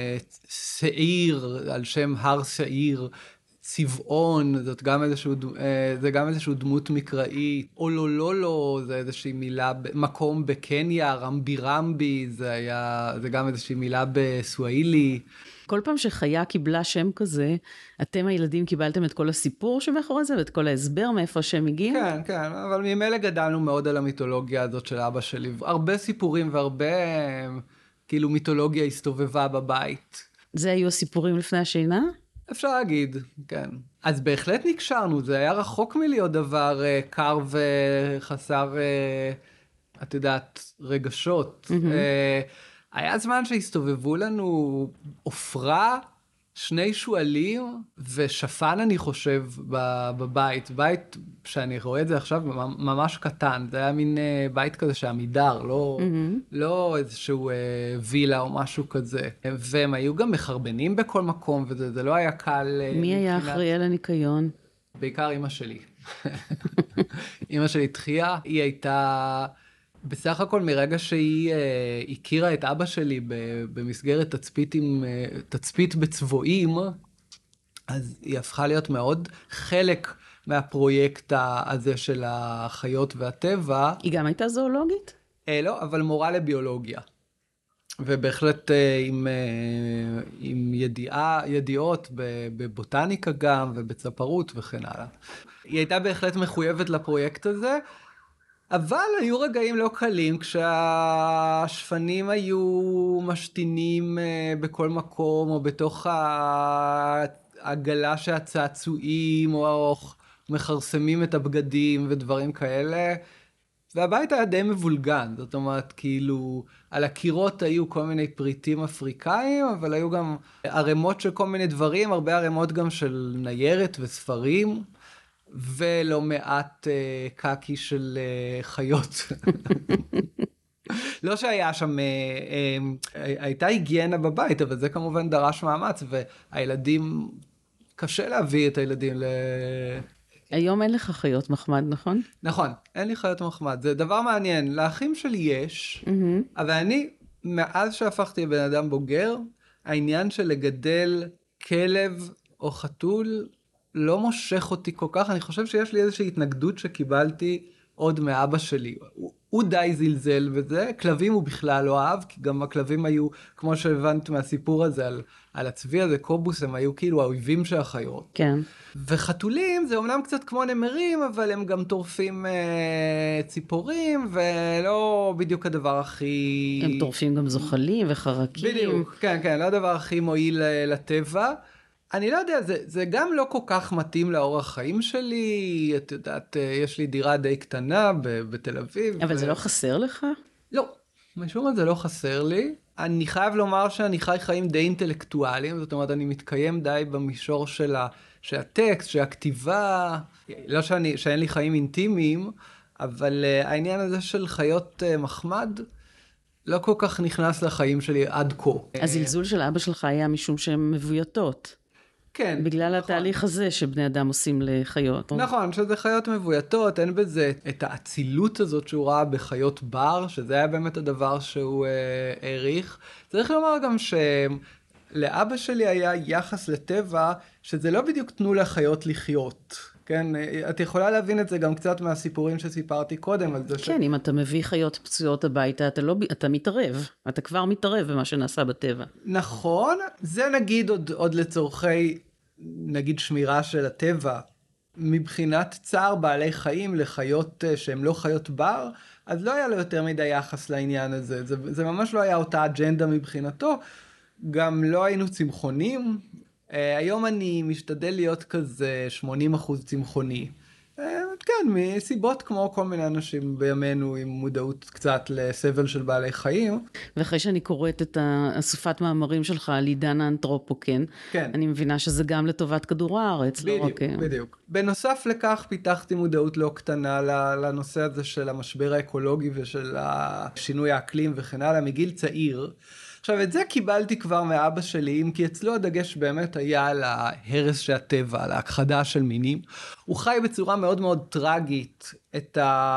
שעיר, על שם הר שעיר, צבעון, זאת גם איזשהו, זה גם איזשהו דמות מקראית, אולולולו, זה איזושהי מילה, מקום בקניה, רמבי רמבי, זה היה, זה גם איזושהי מילה בסואילי. כל פעם שחיה קיבלה שם כזה, אתם הילדים קיבלתם את כל הסיפור שמאחורי זה, ואת כל ההסבר מאיפה השם הגיע? כן, כן, אבל ממילא גדלנו מאוד על המיתולוגיה הזאת של אבא שלי. הרבה סיפורים והרבה, כאילו, מיתולוגיה הסתובבה בבית. זה היו הסיפורים לפני השינה? אפשר להגיד, כן. אז בהחלט נקשרנו, זה היה רחוק מלהיות דבר uh, קר וחסר, uh, את יודעת, רגשות. Mm-hmm. Uh, היה זמן שהסתובבו לנו אופרה שני שואלים ושפן אני חושב בבית, בית שאני רואה את זה עכשיו ממש קטן, זה היה מין בית כזה שעמידר, לא, mm-hmm. לא איזשהו וילה או משהו כזה, והם היו גם מחרבנים בכל מקום, וזה זה לא היה קל. מי היה אחראי על הניקיון? בעיקר אמא שלי. אמא שלי תחייה, היא הייתה... בסך הכל מרגע שהיא אה, הכירה את אבא שלי במסגרת תצפית, עם, אה, תצפית בצבועים, אז היא הפכה להיות מאוד חלק מהפרויקט הזה של החיות והטבע. היא גם הייתה זואולוגית? אה, לא, אבל מורה לביולוגיה. ובהחלט אה, עם, אה, עם ידיעה, ידיעות בבוטניקה גם ובצפרות וכן הלאה. היא הייתה בהחלט מחויבת לפרויקט הזה, אבל היו רגעים לא קלים כשהשפנים היו משתינים בכל מקום, או בתוך העגלה שהצעצועים, או מחרסמים את הבגדים ודברים כאלה. והבית היה די מבולגן, זאת אומרת, כאילו, על הקירות היו כל מיני פריטים אפריקאים, אבל היו גם ערימות של כל מיני דברים, הרבה ערימות גם של ניירת וספרים. ולא מעט uh, קקי של uh, חיות. לא שהיה שם, uh, uh, הייתה היגיינה בבית, אבל זה כמובן דרש מאמץ, והילדים, קשה להביא את הילדים ל... היום אין לך חיות מחמד, נכון? נכון, אין לי חיות מחמד. זה דבר מעניין. לאחים שלי יש, mm-hmm. אבל אני, מאז שהפכתי לבן אדם בוגר, העניין של לגדל כלב או חתול, לא מושך אותי כל כך. אני חושב שיש לי איזושהי התנגדות שקיבלתי עוד מאבא שלי. הוא, הוא די זלזל בזה. כלבים הוא בכלל לא אהב, כי גם הכלבים היו, כמו שהבנת מהסיפור הזה על, על הצבי הזה, קובוס, הם היו כאילו האויבים של החיות. כן. וחתולים זה אומנם קצת כמו נמרים, אבל הם גם טורפים אה, ציפורים, ולא בדיוק הדבר הכי... הם טורפים גם זוחלים וחרקים. בדיוק, כן, כן, לא הדבר הכי מועיל לטבע. אני לא יודע, זה, זה גם לא כל כך מתאים לאורח חיים שלי. את יודעת, יש לי דירה די קטנה ב- בתל אביב. אבל ו... זה לא חסר לך? לא, משום מה זה לא חסר לי. אני חייב לומר שאני חי חיים די אינטלקטואליים, זאת אומרת, אני מתקיים די במישור של, ה... של הטקסט, של הכתיבה. לא שאני, שאין לי חיים אינטימיים, אבל uh, העניין הזה של חיות uh, מחמד, לא כל כך נכנס לחיים שלי עד כה. הזלזול של אבא שלך היה משום שהן מבויתות. כן. בגלל נכון. התהליך הזה שבני אדם עושים לחיות. נכון, שזה חיות מבויתות, אין בזה את האצילות הזאת שהוא ראה בחיות בר, שזה היה באמת הדבר שהוא אה, העריך. צריך לומר גם שלאבא שלי היה יחס לטבע, שזה לא בדיוק תנו לחיות לחיות. כן, את יכולה להבין את זה גם קצת מהסיפורים שסיפרתי קודם. על זה כן, ש... אם אתה מביא חיות פצועות הביתה, אתה, לא, אתה מתערב. אתה כבר מתערב במה שנעשה בטבע. נכון, זה נגיד עוד, עוד לצורכי, נגיד שמירה של הטבע. מבחינת צער בעלי חיים לחיות שהם לא חיות בר, אז לא היה לו יותר מדי יחס לעניין הזה. זה, זה ממש לא היה אותה אג'נדה מבחינתו. גם לא היינו צמחונים. Uh, היום אני משתדל להיות כזה שמונים אחוז צמחוני. Uh, כן, מסיבות כמו כל מיני אנשים בימינו עם מודעות קצת לסבל של בעלי חיים. ואחרי שאני קוראת את אסופת מאמרים שלך על עידן האנתרופוקן, כן. אני מבינה שזה גם לטובת כדור הארץ. בדיוק, לא רק... בדיוק. בנוסף לכך פיתחתי מודעות לא קטנה לנושא הזה של המשבר האקולוגי ושל השינוי האקלים וכן הלאה מגיל צעיר. עכשיו, את זה קיבלתי כבר מאבא שלי, אם כי אצלו הדגש באמת היה על ההרס של הטבע, על ההכחדה של מינים. הוא חי בצורה מאוד מאוד טרגית את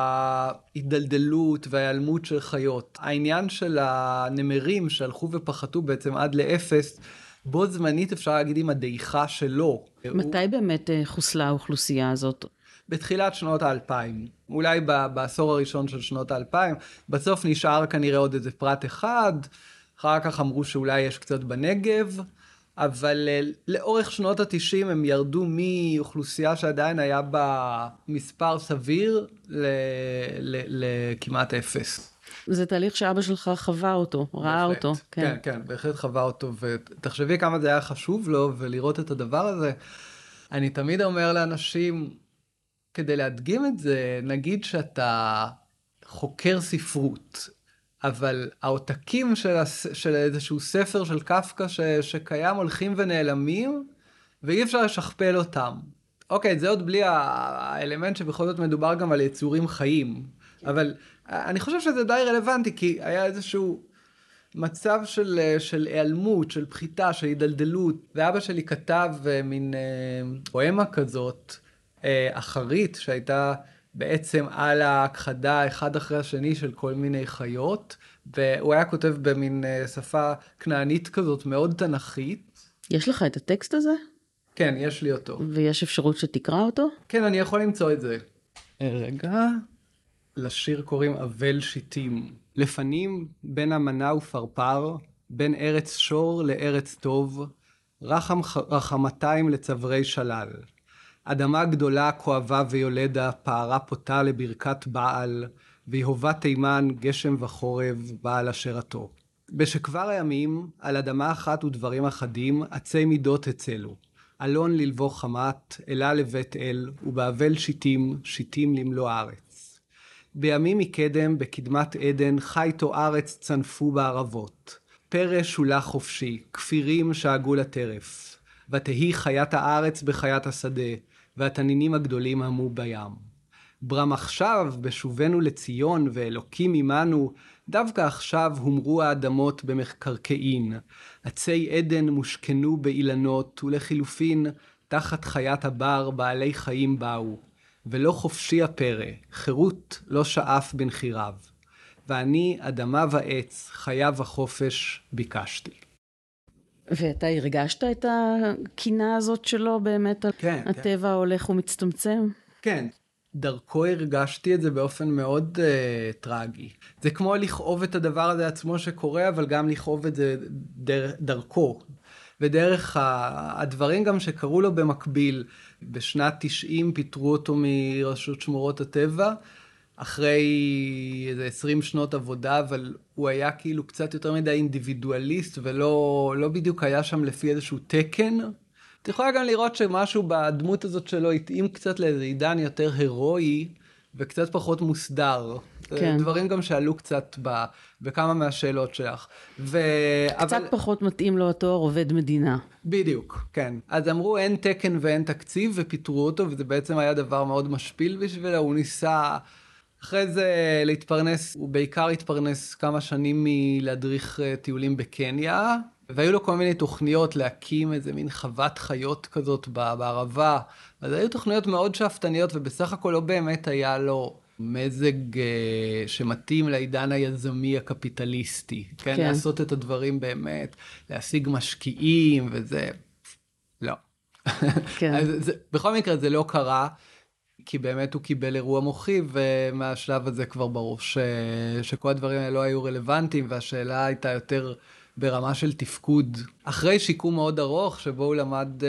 ההידלדלות וההיעלמות של חיות. העניין של הנמרים שהלכו ופחתו בעצם עד לאפס, בו זמנית אפשר להגיד עם הדעיכה שלו. מתי הוא... באמת חוסלה האוכלוסייה הזאת? בתחילת שנות האלפיים, אולי בעשור הראשון של שנות האלפיים, בסוף נשאר כנראה עוד איזה פרט אחד, אחר כך אמרו שאולי יש קצת בנגב, אבל לאורך שנות התשעים הם ירדו מאוכלוסייה שעדיין היה בה מספר סביר לכמעט אפס. זה תהליך שאבא שלך חווה אותו, ראה אותו. כן, כן, כן, בהחלט חווה אותו, ותחשבי כמה זה היה חשוב לו, ולראות את הדבר הזה. אני תמיד אומר לאנשים, כדי להדגים את זה, נגיד שאתה חוקר ספרות, אבל העותקים של, הס... של איזשהו ספר של קפקא ש... שקיים הולכים ונעלמים, ואי אפשר לשכפל אותם. אוקיי, זה עוד בלי האלמנט שבכל זאת מדובר גם על יצורים חיים. אבל אני חושב שזה די רלוונטי, כי היה איזשהו מצב של, של העלמות, של פחיתה, של הידלדלות. ואבא שלי כתב מין פואמה כזאת, אחרית, שהייתה בעצם על ההכחדה אחד אחרי השני של כל מיני חיות, והוא היה כותב במין שפה כנענית כזאת מאוד תנכית. יש לך את הטקסט הזה? כן, יש לי אותו. ויש אפשרות שתקרא אותו? כן, אני יכול למצוא את זה. רגע, לשיר קוראים אבל שיטים. לפנים בין המנה ופרפר, בין ארץ שור לארץ טוב, רחם רחמתיים לצברי שלל. אדמה גדולה, כואבה ויולדה, פערה פותה לברכת בעל, ויהובה תימן, גשם וחורב, בעל אשרתו. בשכבר הימים, על אדמה אחת ודברים אחדים, עצי מידות הצלו. אלון ללבוא חמת, אלה לבית אל, ובאבל שיטים, שיטים למלוא הארץ. בימים מקדם, בקדמת עדן, חי תוארץ צנפו בערבות. פרש שולה חופשי, כפירים שאגו לטרף. ותהי חיית הארץ בחיית השדה, והתנינים הגדולים עמו בים. ברם עכשיו, בשובנו לציון ואלוקים עמנו, דווקא עכשיו הומרו האדמות במקרקעין. עצי עדן מושכנו באילנות, ולחילופין, תחת חיית הבר בעלי חיים באו. ולא חופשי הפרא, חירות לא שאף בנחיריו. ואני, אדמה ועץ, חיה וחופש, ביקשתי. ואתה הרגשת את הקינה הזאת שלו באמת? כן. הטבע כן. הולך ומצטמצם? כן. דרכו הרגשתי את זה באופן מאוד uh, טרגי. זה כמו לכאוב את הדבר הזה עצמו שקורה, אבל גם לכאוב את זה דר, דרכו. ודרך ה, הדברים גם שקרו לו במקביל, בשנת תשעים פיטרו אותו מרשות שמורות הטבע, אחרי איזה עשרים שנות עבודה, אבל הוא היה כאילו קצת יותר מדי אינדיבידואליסט, ולא לא בדיוק היה שם לפי איזשהו תקן. אתה יכולה גם לראות שמשהו בדמות הזאת שלו התאים קצת לאיזה עידן יותר הירואי, וקצת פחות מוסדר. כן. דברים גם שעלו קצת ב, בכמה מהשאלות שלך. ו... קצת אבל... פחות מתאים לו התואר עובד מדינה. בדיוק, כן. אז אמרו אין תקן ואין תקציב, ופיטרו אותו, וזה בעצם היה דבר מאוד משפיל בשבילו. הוא ניסה אחרי זה להתפרנס, הוא בעיקר התפרנס כמה שנים מלהדריך טיולים בקניה, והיו לו כל מיני תוכניות להקים איזה מין חוות חיות כזאת בערבה. אז היו תוכניות מאוד שאפתניות, ובסך הכל לא באמת היה לו מזג אה, שמתאים לעידן היזמי הקפיטליסטי. כן? כן. לעשות את הדברים באמת, להשיג משקיעים וזה. לא. כן. אז זה, בכל מקרה זה לא קרה, כי באמת הוא קיבל אירוע מוחי, ומהשלב הזה כבר ברור ש... שכל הדברים האלה לא היו רלוונטיים, והשאלה הייתה יותר ברמה של תפקוד. אחרי שיקום מאוד ארוך, שבו הוא למד אה,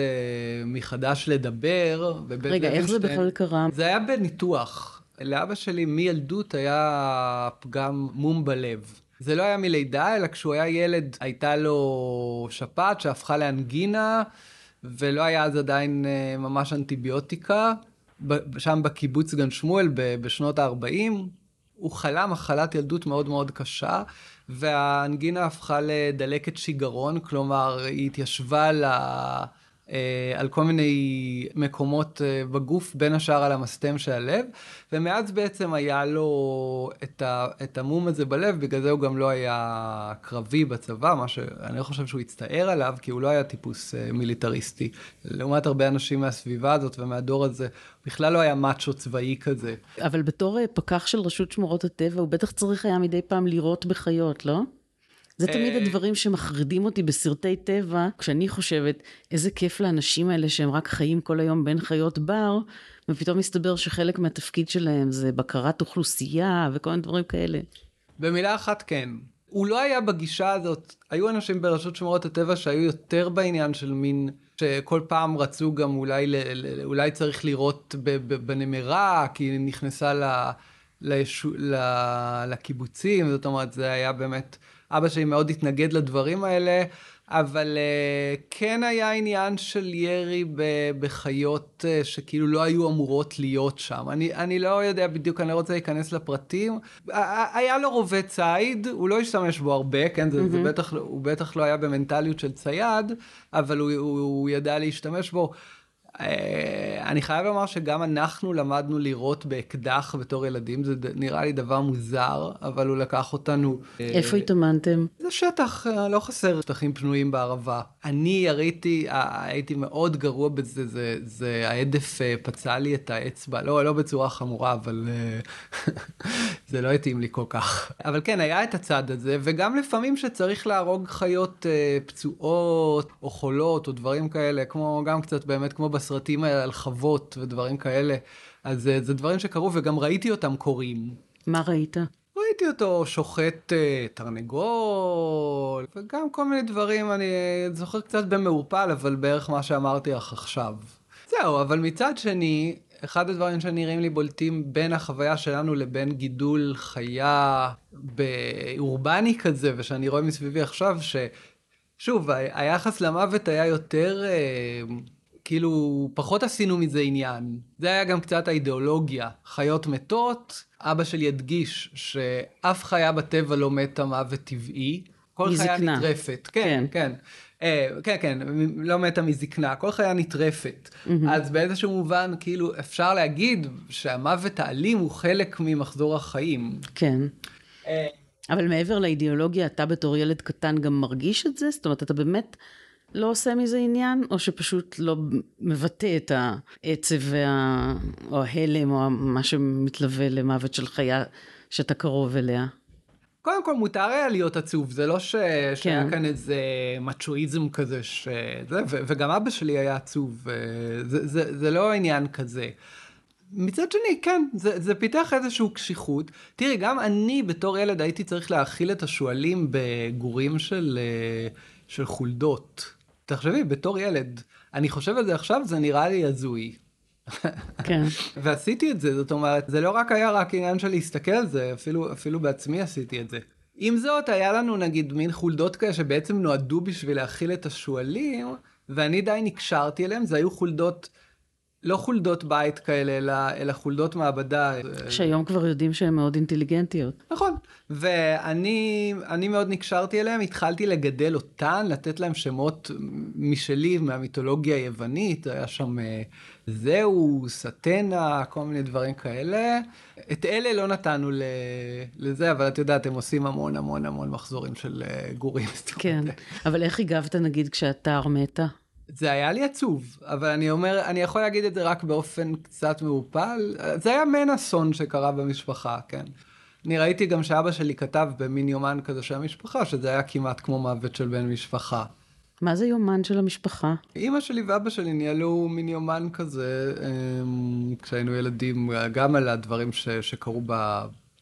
מחדש לדבר. רגע, איך זה בכלל קרה? זה היה בניתוח. לאבא שלי מילדות היה פגם מום בלב. זה לא היה מלידה, אלא כשהוא היה ילד, הייתה לו שפעת שהפכה לאנגינה, ולא היה אז עדיין אה, ממש אנטיביוטיקה. שם בקיבוץ גן שמואל בשנות ה-ארבעים, הוא חלה מחלת ילדות מאוד מאוד קשה, והאנגינה הפכה לדלקת שיגרון, כלומר היא התיישבה ל... על כל מיני מקומות בגוף, בין השאר על המסתם של הלב, ומאז בעצם היה לו את, ה, את המום הזה בלב, בגלל זה הוא גם לא היה קרבי בצבא, מה שאני לא חושב שהוא הצטער עליו, כי הוא לא היה טיפוס מיליטריסטי. לעומת הרבה אנשים מהסביבה הזאת ומהדור הזה, בכלל לא היה מאצ'ו צבאי כזה. אבל בתור פקח של רשות שמורות הטבע, הוא בטח צריך היה מדי פעם לירות בחיות, לא? זה תמיד הדברים שמחרידים אותי בסרטי טבע, כשאני חושבת איזה כיף לאנשים האלה שהם רק חיים כל היום בין חיות בר, ופתאום מסתבר שחלק מהתפקיד שלהם זה בקרת אוכלוסייה וכל מיני דברים כאלה. במילה אחת כן. הוא לא היה בגישה הזאת, היו אנשים ברשות שמורות הטבע שהיו יותר בעניין של מין, שכל פעם רצו גם אולי, אולי צריך לראות בנמרה, כי היא נכנסה ל, לישו, ל, לקיבוצים, זאת אומרת זה היה באמת... אבא שלי מאוד התנגד לדברים האלה, אבל uh, כן היה עניין של ירי ב- בחיות uh, שכאילו לא היו אמורות להיות שם. אני, אני לא יודע בדיוק, אני לא רוצה להיכנס לפרטים. היה לו רובה צייד, הוא לא השתמש בו הרבה, כן? זה, mm-hmm. זה בטח, הוא בטח לא היה במנטליות של צייד, אבל הוא, הוא, הוא ידע להשתמש בו. אני חייב לומר שגם אנחנו למדנו לירות באקדח בתור ילדים, זה נראה לי דבר מוזר, אבל הוא לקח אותנו... איפה התאמנתם? זה שטח, לא חסר שטחים פנויים בערבה. אני יריתי, הייתי מאוד גרוע בזה, זה, זה העדף פצע לי את האצבע, לא, לא בצורה חמורה, אבל זה לא התאים לי כל כך. אבל כן, היה את הצד הזה, וגם לפעמים שצריך להרוג חיות פצועות, או חולות, או דברים כאלה, כמו, גם קצת באמת כמו בסרטים האלה על חוות ודברים כאלה. אז זה, זה דברים שקרו, וגם ראיתי אותם קורים. מה ראית? ראיתי אותו שוחט uh, תרנגול, וגם כל מיני דברים, אני זוכר קצת במעורפל, אבל בערך מה שאמרתי לך עכשיו. זהו, אבל מצד שני, אחד הדברים שנראים לי בולטים בין החוויה שלנו לבין גידול חיה באורבני כזה, ושאני רואה מסביבי עכשיו, ששוב, היחס למוות היה יותר... Uh, כאילו, פחות עשינו מזה עניין. זה היה גם קצת האידיאולוגיה. חיות מתות, אבא שלי הדגיש שאף חיה בטבע לא מתה מוות טבעי. כל מזקנה. חיה נטרפת. כן, כן. כן, כן, כן, לא מתה מזקנה. כל חיה נטרפת. Mm-hmm. אז באיזשהו מובן, כאילו, אפשר להגיד שהמוות האלים הוא חלק ממחזור החיים. כן. אבל מעבר לאידיאולוגיה, אתה בתור ילד קטן גם מרגיש את זה? זאת אומרת, אתה באמת... לא עושה מזה עניין, או שפשוט לא מבטא את העצב וה... או ההלם, או מה שמתלווה למוות של חיה שאתה קרוב אליה? קודם כל, מותר היה להיות עצוב, זה לא ש... כן. שהיה כאן איזה מצ'ואיזם כזה, ש... זה, ו... וגם אבא שלי היה עצוב, זה, זה, זה לא עניין כזה. מצד שני, כן, זה, זה פיתח איזשהו קשיחות. תראי, גם אני בתור ילד הייתי צריך להאכיל את השואלים בגורים של, של חולדות. תחשבי, בתור ילד, אני חושב על זה עכשיו, זה נראה לי הזוי. כן. ועשיתי את זה, זאת אומרת, זה לא רק היה רק עניין של להסתכל על זה, אפילו, אפילו בעצמי עשיתי את זה. עם זאת, היה לנו נגיד מין חולדות כאלה שבעצם נועדו בשביל להאכיל את השואלים, ואני די נקשרתי אליהם, זה היו חולדות, לא חולדות בית כאלה, אלא, אלא חולדות מעבדה. שהיום כבר יודעים שהן מאוד אינטליגנטיות. נכון, ואני אני מאוד נקשרתי אליהם, התחלתי לגדל אותן, לתת להם שמות משלי מהמיתולוגיה היוונית, היה שם זהוס, אתנה, כל מיני דברים כאלה. את אלה לא נתנו לזה, אבל את יודעת, הם עושים המון המון המון מחזורים של גורים. כן, אבל איך הגבת נגיד כשהתר מתה? זה היה לי עצוב, אבל אני אומר, אני יכול להגיד את זה רק באופן קצת מעופל. זה היה מן אסון שקרה במשפחה, כן. אני ראיתי גם שאבא שלי כתב במין יומן כזה של המשפחה, שזה היה כמעט כמו מוות של בן משפחה. מה זה יומן של המשפחה? אמא שלי ואבא שלי ניהלו מין יומן כזה, כשהיינו ילדים, גם על הדברים ש, שקרו ב...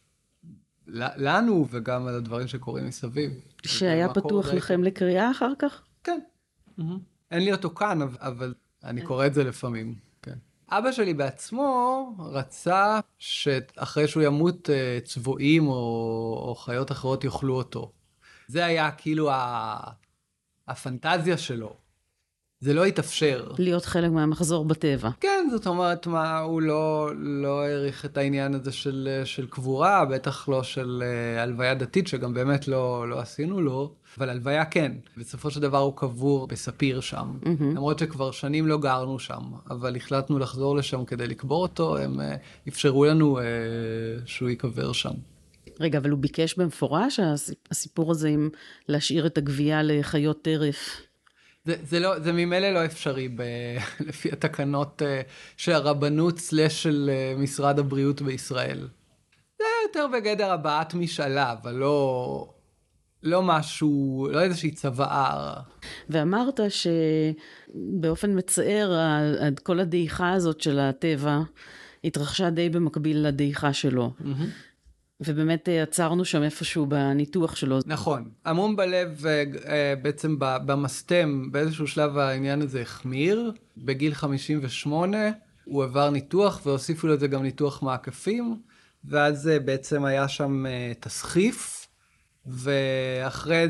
לנו, וגם על הדברים שקורים מסביב. שהיה פתוח לכם לקריאה אחר כך? כן. אין לי אותו כאן, אבל אני קורא את זה לפעמים. כן. אבא שלי בעצמו רצה שאחרי שהוא ימות צבועים או, או חיות אחרות יאכלו אותו. זה היה כאילו ה... הפנטזיה שלו. זה לא התאפשר. להיות חלק מהמחזור בטבע. כן, זאת אומרת, מה, הוא לא, לא העריך את העניין הזה של, של קבורה, בטח לא של הלוויה דתית, שגם באמת לא, לא עשינו לו, אבל הלוויה כן. בסופו של דבר הוא קבור בספיר שם. Mm-hmm. למרות שכבר שנים לא גרנו שם, אבל החלטנו לחזור לשם כדי לקבור אותו, הם אפשרו לנו אה, שהוא יקבר שם. רגע, אבל הוא ביקש במפורש, הסיפור הזה עם להשאיר את הגבייה לחיות טרף? זה, זה, לא, זה ממילא לא אפשרי ב, לפי התקנות uh, של הרבנות סלש של uh, משרד הבריאות בישראל. זה יותר בגדר הבעת משאלה, אבל לא, לא משהו, לא איזושהי צוואה. ואמרת שבאופן מצער, כל הדעיכה הזאת של הטבע התרחשה די במקביל לדעיכה שלו. Mm-hmm. ובאמת עצרנו שם איפשהו בניתוח שלו. נכון. המום בלב בעצם במסתם, באיזשהו שלב העניין הזה החמיר. בגיל חמישים ושמונה הוא עבר ניתוח, והוסיפו לזה גם ניתוח מעקפים, ואז בעצם היה שם תסחיף, ואחרי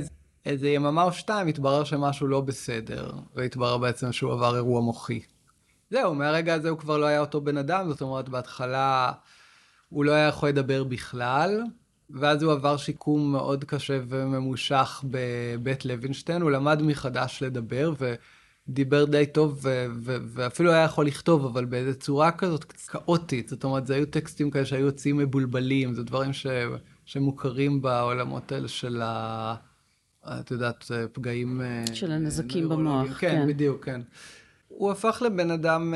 איזה יממה או שתיים התברר שמשהו לא בסדר, והתברר בעצם שהוא עבר אירוע מוחי. זהו, מהרגע הזה הוא כבר לא היה אותו בן אדם, זאת אומרת, בהתחלה הוא לא היה יכול לדבר בכלל, ואז הוא עבר שיקום מאוד קשה וממושך בבית לוינשטיין, הוא למד מחדש לדבר, ודיבר די טוב, ו- ו- ואפילו היה יכול לכתוב, אבל באיזו צורה כזאת כאוטית, זאת אומרת, זה היו טקסטים כאלה שהיו יוצאים מבולבלים, זה דברים ש- שמוכרים בעולמות האלה של ה... את יודעת, פגעים... של הנזקים במוח, כן, כן. בדיוק, כן. הוא הפך לבן אדם,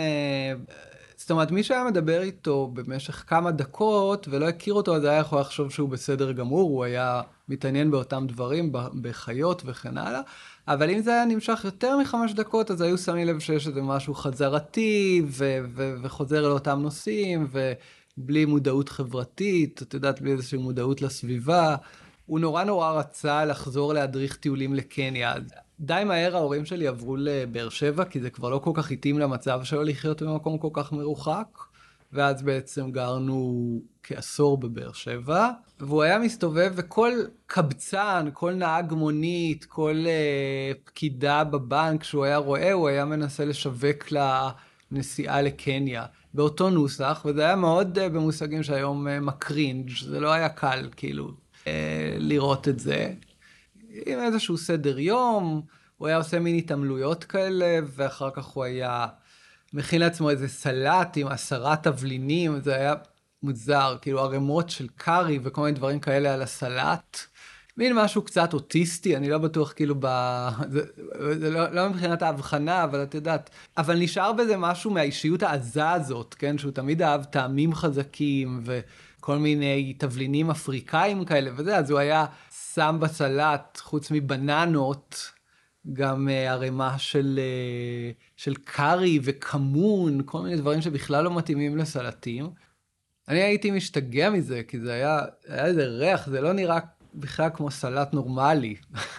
זאת אומרת, מי שהיה מדבר איתו במשך כמה דקות ולא הכיר אותו, אז היה יכול לחשוב שהוא בסדר גמור, הוא היה מתעניין באותם דברים, בחיות וכן הלאה, אבל אם זה היה נמשך יותר מחמש דקות, אז היו שמים לב שיש איזה משהו חזרתי ו- ו- וחוזר לאותם נושאים, ובלי מודעות חברתית, את יודעת, בלי איזושהי מודעות לסביבה. הוא נורא נורא רצה לחזור להדריך טיולים לקניה. די מהר ההורים שלי עברו לבאר שבע, כי זה כבר לא כל כך התאים למצב שלו לחיות במקום כל כך מרוחק, ואז בעצם גרנו כעשור בבאר שבע, והוא היה מסתובב, וכל קבצן, כל נהג מונית, כל uh, פקידה בבנק שהוא היה רואה, הוא היה מנסה לשווק לנסיעה לקניה, באותו נוסח, וזה היה מאוד uh, במושגים שהיום uh, מקרינג', זה לא היה קל כאילו uh, לראות את זה. עם איזשהו סדר יום, הוא היה עושה מיני תמלויות כאלה, ואחר כך הוא היה מכין לעצמו איזה סלט עם עשרה תבלינים, זה היה מוזר, כאילו ערימות של קארי וכל מיני דברים כאלה על הסלט. מין משהו קצת אוטיסטי, אני לא בטוח כאילו ב... זה, זה לא, לא מבחינת ההבחנה, אבל את יודעת. אבל נשאר בזה משהו מהאישיות העזה הזאת, כן? שהוא תמיד אהב טעמים חזקים וכל מיני תבלינים אפריקאים כאלה וזה, אז הוא היה שם בסלט, חוץ מבננות, גם uh, ערימה של, uh, של קארי וכמון, כל מיני דברים שבכלל לא מתאימים לסלטים. אני הייתי משתגע מזה, כי זה היה, היה איזה ריח, זה לא נראה בכלל כמו סלט נורמלי.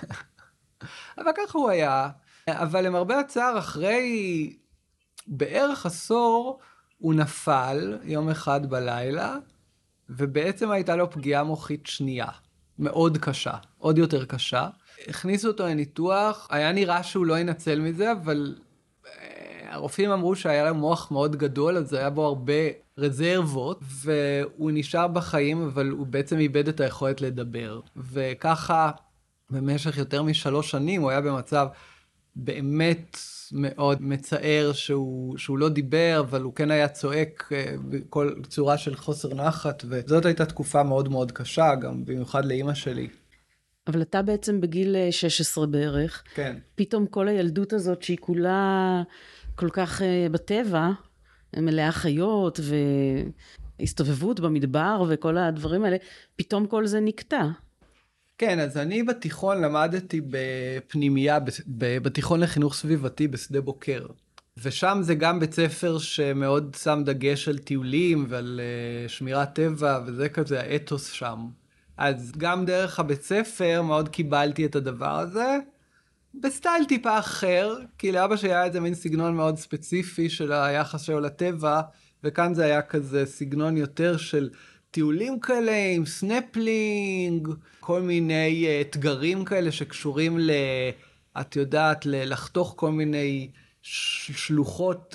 אבל ככה הוא היה. אבל למרבה הצער, אחרי בערך עשור, הוא נפל יום אחד בלילה, ובעצם הייתה לו פגיעה מוחית שנייה. מאוד קשה, עוד יותר קשה. הכניסו אותו לניתוח, היה נראה שהוא לא ינצל מזה, אבל הרופאים אמרו שהיה לו מוח מאוד גדול, אז היה בו הרבה רזרבות, והוא נשאר בחיים, אבל הוא בעצם איבד את היכולת לדבר. וככה, במשך יותר משלוש שנים, הוא היה במצב באמת מאוד מצער שהוא, שהוא לא דיבר, אבל הוא כן היה צועק בכל צורה של חוסר נחת, וזאת הייתה תקופה מאוד מאוד קשה, גם במיוחד לאמא שלי. אבל אתה בעצם בגיל שש עשרה בערך, כן. פתאום כל הילדות הזאת שהיא כולה כל כך בטבע, מלאה חיות והסתובבות במדבר וכל הדברים האלה, פתאום כל זה נקטע. כן, אז אני בתיכון למדתי בפנימייה, בתיכון לחינוך סביבתי בשדה בוקר. ושם זה גם בית ספר שמאוד שם דגש על טיולים ועל שמירת טבע, וזה כזה האתוס שם. אז גם דרך הבית ספר מאוד קיבלתי את הדבר הזה, בסטייל טיפה אחר, כי לאבא שלי היה איזה מין סגנון מאוד ספציפי של היחס שלו לטבע, וכאן זה היה כזה סגנון יותר של טיולים כאלה עם סנפלינג, כל מיני אתגרים כאלה שקשורים ל... את יודעת, לחתוך כל מיני שלוחות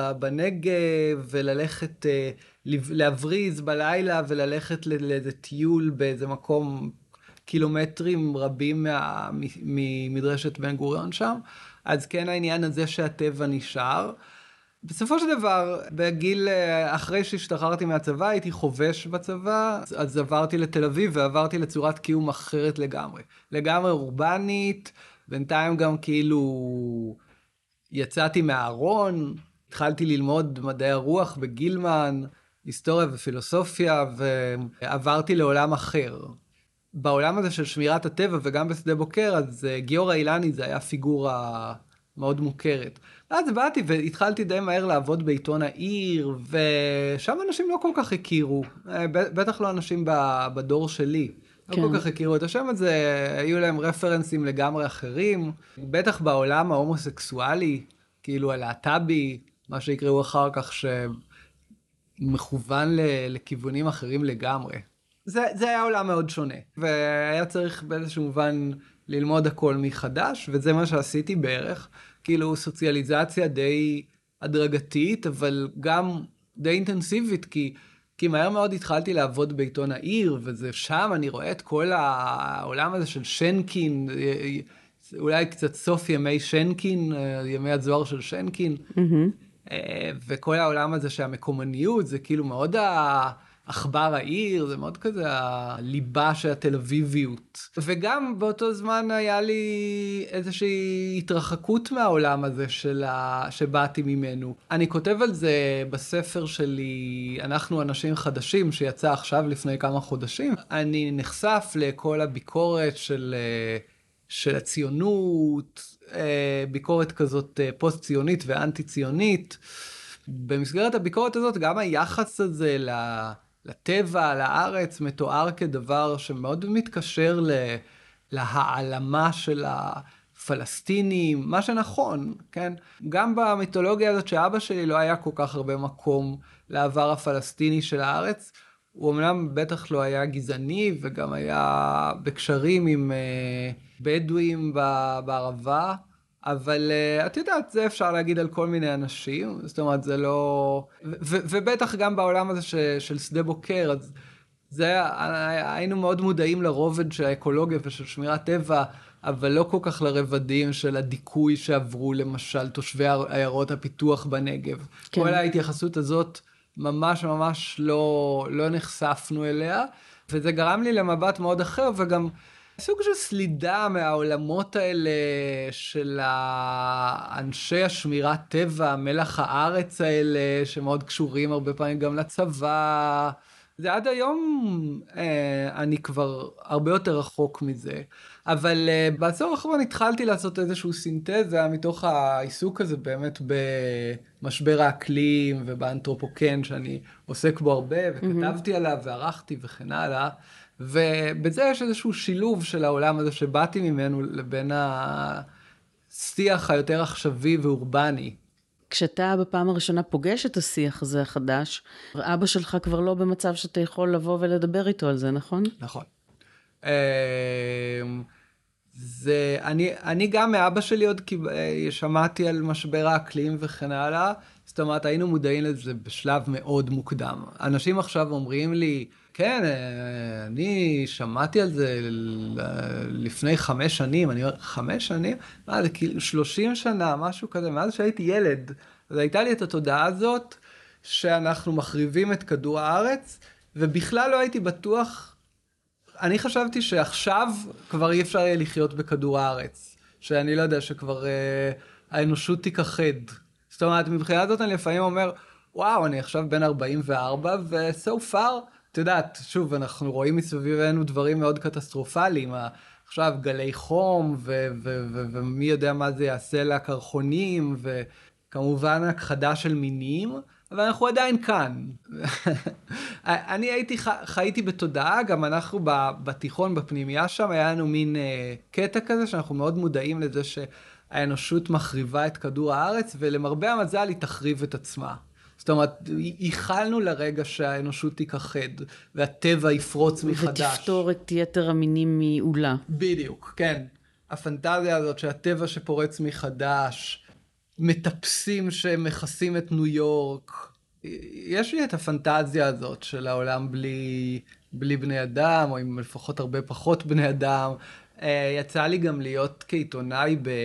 בנגב, וללכת, להבריז בלילה, וללכת לאיזה טיול באיזה מקום קילומטרים רבים ממדרשת בן גוריון שם. אז כן העניין הזה שהטבע נשאר. בסופו של דבר, בגיל, אחרי שהשתחררתי מהצבא, הייתי חובש בצבא, אז עברתי לתל אביב ועברתי לצורת קיום אחרת לגמרי. לגמרי אורבנית, בינתיים גם כאילו יצאתי מהארון, התחלתי ללמוד מדעי הרוח בגילמן, היסטוריה ופילוסופיה, ועברתי לעולם אחר. בעולם הזה של שמירת הטבע וגם בשדה בוקר, אז גיורא אילני זה היה פיגורה מאוד מוכרת. אז באתי והתחלתי די מהר לעבוד בעיתון העיר, ושם אנשים לא כל כך הכירו, בטח לא אנשים בדור שלי, לא כל כך הכירו את השם הזה, היו להם רפרנסים לגמרי אחרים, בטח בעולם ההומוסקסואלי, כאילו הלהט"בי, מה שיקראו אחר כך שמכוון לכיוונים אחרים לגמרי. זה, זה היה עולם מאוד שונה, והיה צריך באיזשהו מובן ללמוד הכל מחדש, וזה מה שעשיתי בערך, כאילו סוציאליזציה די הדרגתית, אבל גם די אינטנסיבית, כי, כי מהר מאוד התחלתי לעבוד בעיתון העיר, וזה שם אני רואה את כל העולם הזה של שנקין, אולי קצת סוף ימי שנקין, ימי הזוהר של שנקין, mm-hmm. וכל העולם הזה שהמקומניות, זה כאילו מאוד עכבר העיר, זה מאוד כזה הליבה של התל אביביות. וגם באותו זמן היה לי איזושהי התרחקות מהעולם הזה של ה... שבאתי ממנו. אני כותב על זה בספר שלי, אנחנו אנשים חדשים, שיצא עכשיו לפני כמה חודשים. אני נחשף לכל הביקורת של, של הציונות, ביקורת כזאת פוסט-ציונית ואנטי-ציונית. במסגרת הביקורת הזאת, גם היחס הזה ל... לטבע, לארץ, מתואר כדבר שמאוד מתקשר ל... להעלמה של הפלסטינים, מה שנכון, כן? גם במיתולוגיה הזאת שאבא שלי לא היה כל כך הרבה מקום לעבר הפלסטיני של הארץ, הוא אמנם בטח לא היה גזעני, וגם היה בקשרים עם uh, בדואים בערבה, אבל uh, את יודעת, זה אפשר להגיד על כל מיני אנשים, זאת אומרת, זה לא... ו- ובטח גם בעולם הזה ש- של שדה בוקר, אז זה היה, היינו מאוד מודעים לרובד של האקולוגיה ושל שמירת טבע, אבל לא כל כך לרבדים של הדיכוי שעברו, למשל, תושבי עיירות הפיתוח בנגב. כן. כל ההתייחסות הזאת ממש ממש לא, לא נחשפנו אליה, וזה גרם לי למבט מאוד אחר, וגם סוג של סלידה מהעולמות האלה של אנשי השמירת טבע, מלח הארץ האלה, שמאוד קשורים הרבה פעמים גם לצבא. זה עד היום, אה, אני כבר הרבה יותר רחוק מזה. אבל אה, בעשור האחרון התחלתי לעשות איזשהו סינתזה מתוך העיסוק הזה באמת במשבר האקלים ובאנתרופוקן שאני עוסק בו הרבה, וכתבתי mm-hmm. עליו וערכתי וכן הלאה. ובזה יש איזשהו שילוב של העולם הזה שבאתי ממנו לבין השיח היותר עכשווי ואורבני. כשאתה בפעם הראשונה פוגש את השיח הזה החדש, אבא שלך כבר לא במצב שאתה יכול לבוא ולדבר איתו על זה, נכון? נכון. זה, אני, אני גם מאבא שלי עוד שמעתי על משבר האקלים וכן הלאה, זאת אומרת, היינו מודעים לזה בשלב מאוד מוקדם. אנשים עכשיו אומרים לי, כן, אני שמעתי על זה לפני חמש שנים, אני אומר, חמש שנים? מה, זה כאילו שלושים שנה, משהו כזה, מאז שהייתי ילד. אז הייתה לי את התודעה הזאת, שאנחנו מחריבים את כדור הארץ, ובכלל לא הייתי בטוח, אני חשבתי שעכשיו כבר אי אפשר יהיה לחיות בכדור הארץ, שאני לא יודע, שכבר אה, האנושות תיכחד. זאת אומרת, מבחינה זאת אני לפעמים אומר, וואו, אני עכשיו בן ארבעים וארבע, ו-so far, את יודעת, שוב, אנחנו רואים מסביבנו דברים מאוד קטסטרופליים, עכשיו גלי חום, ו- ו- ו- ומי יודע מה זה יעשה לקרחונים, וכמובן הכחדה של מינים, אבל אנחנו עדיין כאן. אני הייתי, חייתי בתודעה, גם אנחנו בתיכון, בפנימייה שם, היה לנו מין קטע כזה, שאנחנו מאוד מודעים לזה שהאנושות מחריבה את כדור הארץ, ולמרבה המזל היא תחריב את עצמה. זאת אומרת, ייחלנו לרגע שהאנושות תיכחד, והטבע יפרוץ מחדש. ותפתור את יתר המינים מעולה. בדיוק, כן. הפנטזיה הזאת שהטבע שפורץ מחדש, מטפסים שמכסים את ניו יורק. יש לי את הפנטזיה הזאת של העולם בלי, בלי בני אדם, או עם לפחות הרבה פחות בני אדם. יצא לי גם להיות כעיתונאי ב,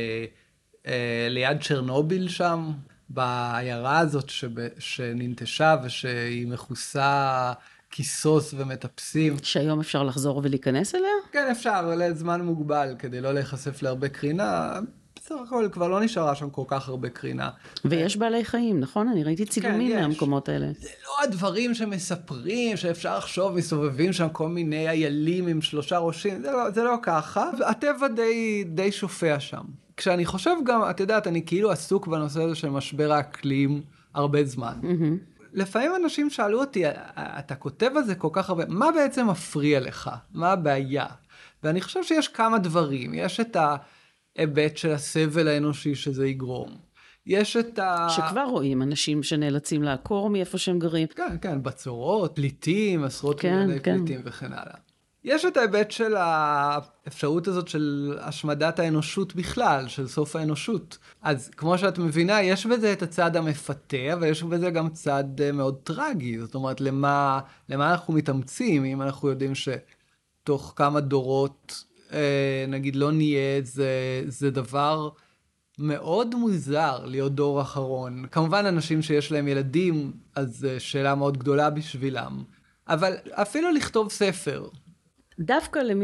ליד צ'רנוביל שם, בעיירה הזאת שננטשה ושהיא מכוסה כיסוס ומטפסים. שהיום אפשר לחזור ולהיכנס אליה? כן, אפשר, לזמן מוגבל, כדי לא להיחשף להרבה קרינה. בסך הכל כבר לא נשארה שם כל כך הרבה קרינה. ויש בעלי חיים, נכון? אני ראיתי צילומים כן, מהמקומות האלה. זה לא הדברים שמספרים, שאפשר לחשוב, מסתובבים שם כל מיני איילים עם שלושה ראשים, זה לא, זה לא ככה. הטבע די, די שופע שם. כשאני חושב גם, את יודעת, אני כאילו עסוק בנושא הזה של משבר האקלים הרבה זמן. Mm-hmm. לפעמים אנשים שאלו אותי, אתה כותב על זה כל כך הרבה, מה בעצם מפריע לך? מה הבעיה? ואני חושב שיש כמה דברים. יש את ההיבט של הסבל האנושי שזה יגרום. יש את ה... שכבר רואים אנשים שנאלצים לעקור מאיפה שהם גרים. כן, כן, בצורות, פליטים, עשרות כן, מיליוני כן. פליטים וכן הלאה. יש את ההיבט של האפשרות הזאת של השמדת האנושות בכלל, של סוף האנושות. אז כמו שאת מבינה, יש בזה את הצד המפתה, אבל יש בזה גם צד מאוד טרגי. זאת אומרת, למה, למה אנחנו מתאמצים, אם אנחנו יודעים שתוך כמה דורות, אה, נגיד, לא נהיה, זה, זה דבר מאוד מוזר להיות דור אחרון. כמובן, אנשים שיש להם ילדים, אז שאלה מאוד גדולה בשבילם. אבל אפילו לכתוב ספר, דווקא למי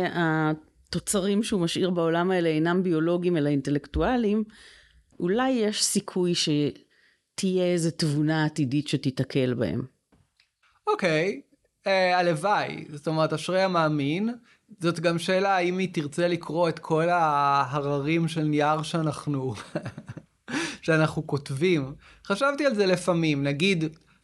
שהתוצרים שהוא משאיר בעולם האלה אינם ביולוגיים אלא אינטלקטואליים, אולי יש סיכוי שתהיה איזו תבונה עתידית שתתקל בהם. אוקיי, אה, הלוואי. זאת אומרת, אשרי המאמין. זאת גם שאלה האם היא תרצה לקרוא את כל ההררים של נייר שאנחנו, שאנחנו כותבים. חשבתי על זה לפעמים, נגיד...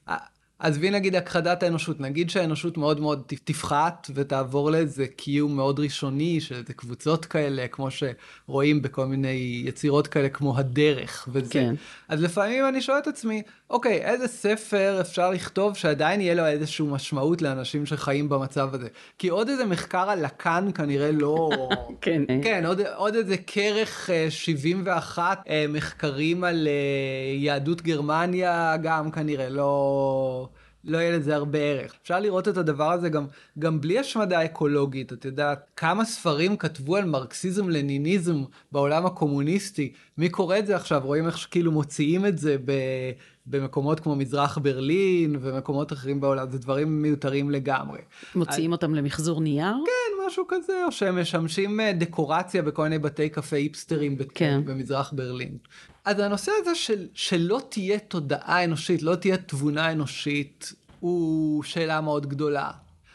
עזבי נגיד הכחדת האנושות, נגיד שהאנושות מאוד מאוד תפחת ותעבור לאיזה קיום מאוד ראשוני של איזה קבוצות כאלה, כמו שרואים בכל מיני יצירות כאלה כמו הדרך וזה. כן. אז לפעמים אני שואל את עצמי, אוקיי, איזה ספר אפשר לכתוב שעדיין יהיה לו איזשהו משמעות לאנשים שחיים במצב הזה? כי עוד איזה מחקר על לקן כנראה לא... כן. כן, עוד, עוד איזה כרך שבעים ואחת מחקרים על יהדות גרמניה גם כנראה לא... לא יהיה לזה הרבה ערך. אפשר לראות את הדבר הזה גם, גם בלי השמדה אקולוגית. את יודעת, כמה ספרים כתבו על מרקסיזם, לניניזם בעולם הקומוניסטי. מי קורא את זה עכשיו? רואים איך שכאילו מוציאים את זה ב, במקומות כמו מזרח ברלין ומקומות אחרים בעולם. זה דברים מיותרים לגמרי. מוציאים אז, אותם למחזור נייר? כן, משהו כזה, או שהם משמשים דקורציה בכל מיני בתי קפה היפסטרים כן. במזרח ברלין. אז הנושא הזה של, שלא תהיה תודעה אנושית, לא תהיה תבונה אנושית, הוא שאלה מאוד גדולה.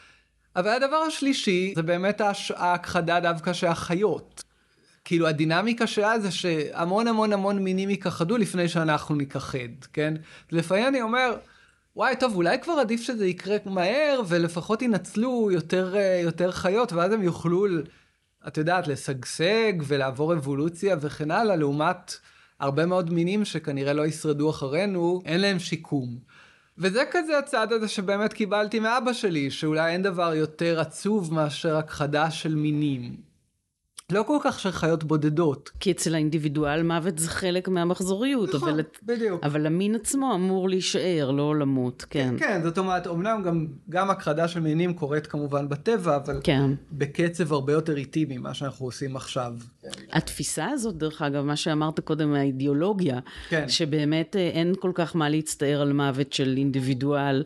אבל הדבר השלישי, זה באמת ההכחדה דווקא של החיות. כאילו הדינמיקה שלה זה שהמון המון המון מינים יכחדו לפני שאנחנו נכחד, כן? לפעמים אני אומר, וואי, טוב, אולי כבר עדיף שזה יקרה מהר, ולפחות ינצלו יותר, יותר חיות, ואז הם יוכלו, את יודעת, לשגשג ולעבור אבולוציה וכן הלאה, לעומת... הרבה מאוד מינים שכנראה לא ישרדו אחרינו, אין להם שיקום. וזה כזה הצעד הזה שבאמת קיבלתי מאבא שלי, שאולי אין דבר יותר עצוב מאשר הכחדה של מינים. לא כל כך של חיות בודדות. כי אצל האינדיבידואל מוות זה חלק מהמחזוריות. נכון, אבל... בדיוק. אבל המין עצמו אמור להישאר, לא למות, כן. כן, כן, זאת אומרת, אומנם גם, גם הכחדה של מינים קורית כמובן בטבע, אבל כן. בקצב הרבה יותר איטי ממה שאנחנו עושים עכשיו. התפיסה הזאת, דרך אגב, מה שאמרת קודם מהאידיאולוגיה, כן. שבאמת אין כל כך מה להצטער על מוות של אינדיבידואל,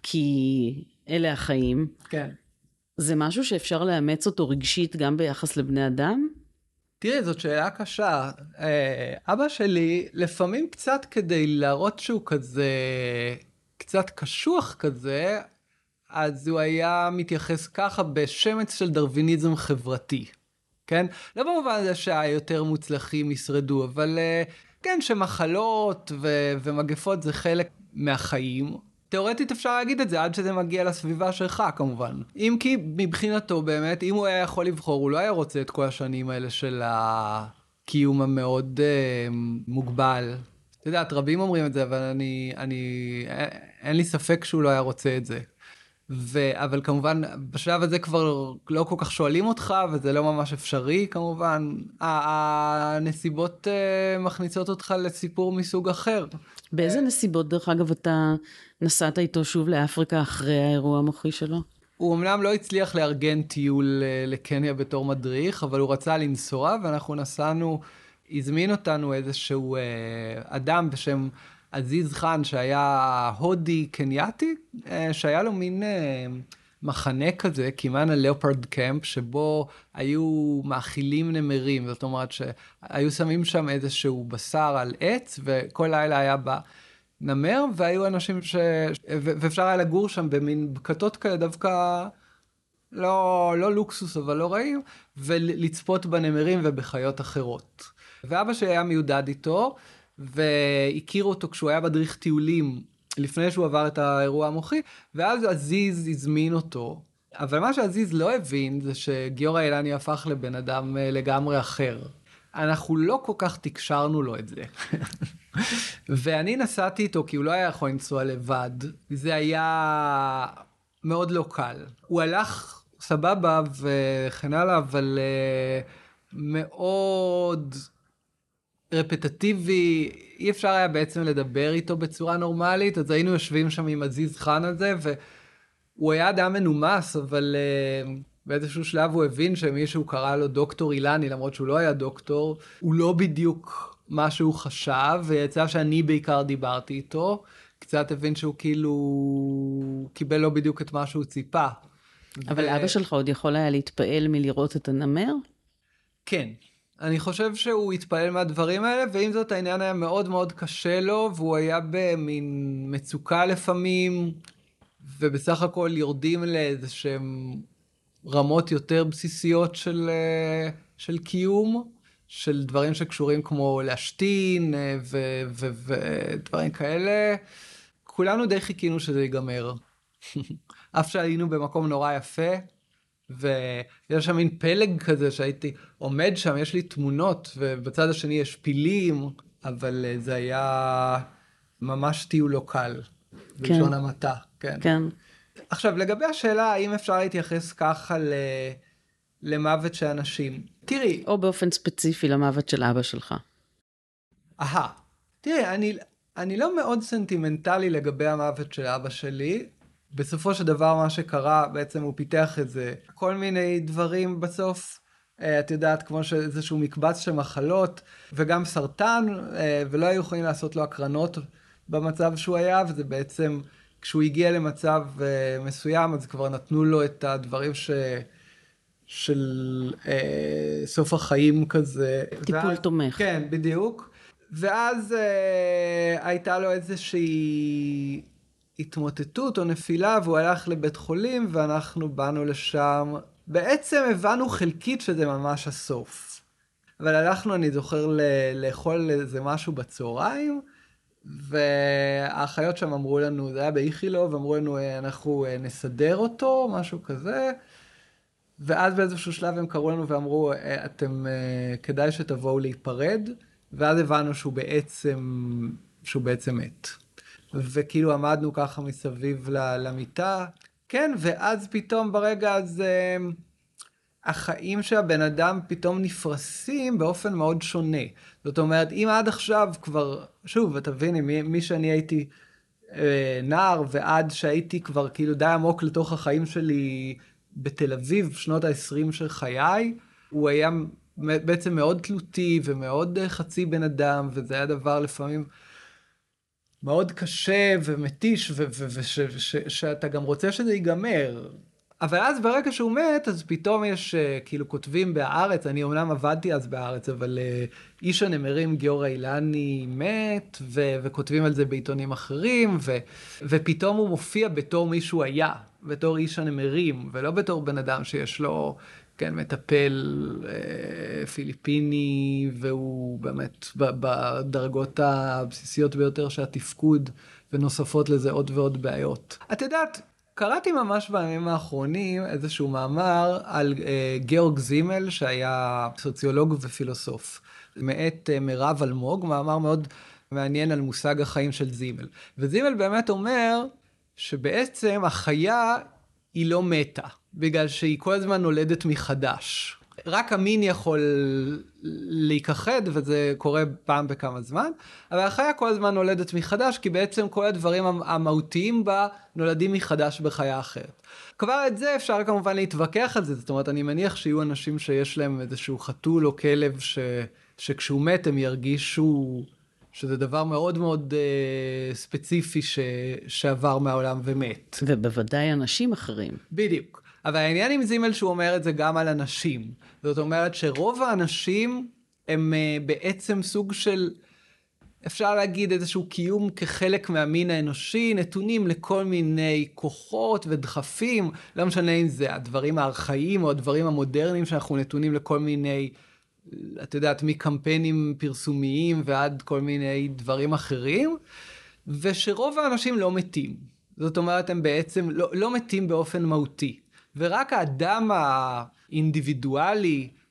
כי אלה החיים. כן. זה משהו שאפשר לאמץ אותו רגשית גם ביחס לבני אדם? תראי, זאת שאלה קשה. אבא שלי, לפעמים קצת כדי להראות שהוא כזה, קצת קשוח כזה, אז הוא היה מתייחס ככה בשמץ של דרוויניזם חברתי. כן? לא במובן הזה שהיותר מוצלחים ישרדו, אבל כן, שמחלות ו- ומגפות זה חלק מהחיים. תיאורטית אפשר להגיד את זה עד שזה מגיע לסביבה שלך כמובן. אם כי מבחינתו באמת, אם הוא היה יכול לבחור, הוא לא היה רוצה את כל השנים האלה של הקיום המאוד אה, מוגבל. אתה יודעת, רבים אומרים את זה, אבל אני, אני, אין לי ספק שהוא לא היה רוצה את זה. ו, אבל כמובן, בשלב הזה כבר לא כל כך שואלים אותך, וזה לא ממש אפשרי כמובן. הנסיבות אה, מכניסות אותך לסיפור מסוג אחר. באיזה נסיבות, דרך אגב, אתה נסעת איתו שוב לאפריקה אחרי האירוע המוחי שלו? הוא אמנם לא הצליח לארגן טיול לקניה בתור מדריך, אבל הוא רצה לנסוע, ואנחנו נסענו, הזמין אותנו איזשהו אדם בשם עזיז חן, שהיה הודי קנייתי, שהיה לו מין מחנה כזה, כמעט הלאופרד קמפ, שבו היו מאכילים נמרים, זאת אומרת שהיו שמים שם איזשהו בשר על עץ, וכל לילה היה בא נמר, והיו אנשים ש... ואפשר היה לגור שם במין בקתות כאלה, דווקא לא, לא לוקסוס, אבל לא רעים, ולצפות בנמרים ובחיות אחרות. ואבא שלי היה מיודד איתו, והכיר אותו כשהוא היה מדריך טיולים, לפני שהוא עבר את האירוע המוחי, ואז עזיז הזמין אותו. אבל מה שעזיז לא הבין, זה שגיורא אילני הפך לבן אדם לגמרי אחר. אנחנו לא כל כך תקשרנו לו את זה. ואני נסעתי איתו, כי הוא לא היה יכול לנסוע לבד. זה היה מאוד לא קל. הוא הלך סבבה וכן הלאה, אבל uh, מאוד רפטטיבי. אי אפשר היה בעצם לדבר איתו בצורה נורמלית, אז היינו יושבים שם עם עזיז חן על זה, והוא היה אדם מנומס, אבל uh, באיזשהו שלב הוא הבין שמישהו קרא לו דוקטור אילני, למרות שהוא לא היה דוקטור, הוא לא בדיוק מה שהוא חשב, ויצא שאני בעיקר דיברתי איתו, קצת הבין שהוא כאילו קיבל לא בדיוק את מה שהוא ציפה. אבל ו... אבא שלך עוד יכול היה להתפעל מלראות את הנמר? כן. אני חושב שהוא התפעל מהדברים האלה, ועם זאת העניין היה מאוד מאוד קשה לו, והוא היה במין מצוקה לפעמים, ובסך הכל יורדים לאיזה שהם רמות יותר בסיסיות של, של קיום, של דברים שקשורים כמו להשתין ודברים כאלה. כולנו די חיכינו שזה ייגמר. אף שהיינו במקום נורא יפה, ויש שם מין פלג כזה שהייתי עומד שם, יש לי תמונות, ובצד השני יש פילים, אבל זה היה ממש טיול לא קל, בלשון המעטה. כן. כן. עכשיו, לגבי השאלה, האם אפשר להתייחס ככה ל... למוות של אנשים? תראי. או באופן ספציפי למוות של אבא שלך. אהה. תראי, אני, אני לא מאוד סנטימנטלי לגבי המוות של אבא שלי. בסופו של דבר, מה שקרה, בעצם הוא פיתח את זה. כל מיני דברים בסוף, את יודעת, כמו שאיזשהו מקבץ של מחלות, וגם סרטן, ולא היו יכולים לעשות לו הקרנות במצב שהוא היה, וזה בעצם... כשהוא הגיע למצב uh, מסוים, אז כבר נתנו לו את הדברים ש... של uh, סוף החיים כזה. טיפול ואז, תומך. כן, בדיוק. ואז uh, הייתה לו איזושהי התמוטטות או נפילה, והוא הלך לבית חולים, ואנחנו באנו לשם. בעצם הבנו חלקית שזה ממש הסוף. אבל הלכנו, אני זוכר, ל... לאכול איזה משהו בצהריים, והאחיות שם אמרו לנו, זה היה באיכילו, ואמרו לנו, אנחנו נסדר אותו, משהו כזה, ואז באיזשהו שלב הם קראו לנו ואמרו, אתם, כדאי שתבואו להיפרד, ואז הבנו שהוא בעצם, שהוא בעצם מת. וכאילו עמדנו ככה מסביב למיטה, כן, ואז פתאום ברגע הזה, החיים של הבן אדם פתאום נפרסים באופן מאוד שונה. זאת אומרת, אם עד עכשיו כבר, שוב, תביני, מי, מי שאני הייתי אה, נער, ועד שהייתי כבר כאילו די עמוק לתוך החיים שלי בתל אביב, שנות ה-עשרים של חיי, הוא היה בעצם מאוד תלותי ומאוד חצי בן אדם, וזה היה דבר לפעמים מאוד קשה ומתיש, ושאתה גם רוצה שזה ייגמר. אבל אז ברגע שהוא מת, אז פתאום יש, כאילו כותבים בהארץ, אני אומנם עבדתי אז בהארץ, אבל איש הנמרים גיורא אילני מת, ו- וכותבים על זה בעיתונים אחרים, ו- ופתאום הוא מופיע בתור מישהו היה, בתור איש הנמרים, ולא בתור בן אדם שיש לו, כן, מטפל אה, פיליפיני, והוא באמת בדרגות הבסיסיות ביותר שהתפקוד, ונוספות לזה עוד ועוד בעיות. את יודעת, קראתי ממש בימים האחרונים איזשהו מאמר על אה, גיאורג זימל, שהיה סוציולוג ופילוסוף. מאת אה, מירב אלמוג, מאמר מאוד מעניין על מושג החיים של זימל. וזימל באמת אומר שבעצם החיה היא לא מתה, בגלל שהיא כל הזמן נולדת מחדש. רק המין יכול להיכחד, וזה קורה פעם בכמה זמן, אבל החיה כל הזמן נולדת מחדש, כי בעצם כל הדברים המהותיים בה נולדים מחדש בחיה אחרת. כבר את זה אפשר כמובן להתווכח על זה, זאת אומרת, אני מניח שיהיו אנשים שיש להם איזשהו חתול או כלב, ש... שכשהוא מת הם ירגישו שזה דבר מאוד מאוד uh, ספציפי ש... שעבר מהעולם ומת. ובוודאי אנשים אחרים. בדיוק. אבל העניין עם זימל שהוא אומר את זה גם על אנשים. זאת אומרת שרוב האנשים הם uh, בעצם סוג של, אפשר להגיד איזשהו קיום כחלק מהמין האנושי, נתונים לכל מיני כוחות ודחפים, לא משנה אם זה הדברים הארכאיים או הדברים המודרניים שאנחנו נתונים לכל מיני, את יודעת, מקמפיינים פרסומיים ועד כל מיני דברים אחרים, ושרוב האנשים לא מתים. זאת אומרת, הם בעצם לא, לא מתים באופן מהותי. ורק האדם האינדיבידואלי,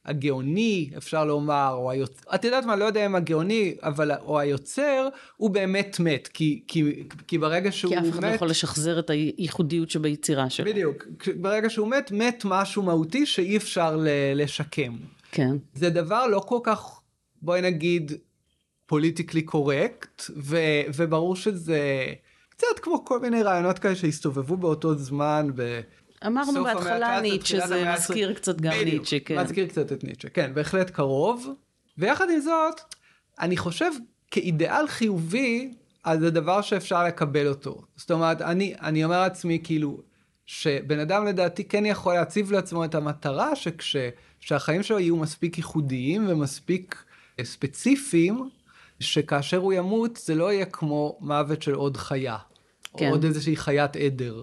הגאוני, אפשר לומר, או היוצר, את יודעת מה, לא יודע אם הגאוני, אבל, או היוצר, הוא באמת מת, כי, כי, כי ברגע שהוא מת... כי אף אחד לא יכול לשחזר את הייחודיות שביצירה שלו. בדיוק, ברגע שהוא מת, מת משהו מהותי שאי אפשר לשקם. כן. זה דבר לא כל כך, בואי נגיד, פוליטיקלי קורקט, ו, וברור שזה קצת כמו כל מיני רעיונות כאלה שהסתובבו באותו זמן, ב... אמרנו בהתחלה ניטשה, זה מזכיר קצת גם ניטשה, כן. מזכיר קצת את ניטשה, כן, בהחלט קרוב. ויחד עם זאת, אני חושב כאידאל חיובי, אז זה דבר שאפשר לקבל אותו. זאת אומרת, אני, אני אומר לעצמי כאילו, שבן אדם לדעתי כן יכול להציב לעצמו את המטרה, שכש, שהחיים שלו יהיו מספיק ייחודיים ומספיק ספציפיים, שכאשר הוא ימות, זה לא יהיה כמו מוות של עוד חיה, כן. או עוד איזושהי חיית עדר.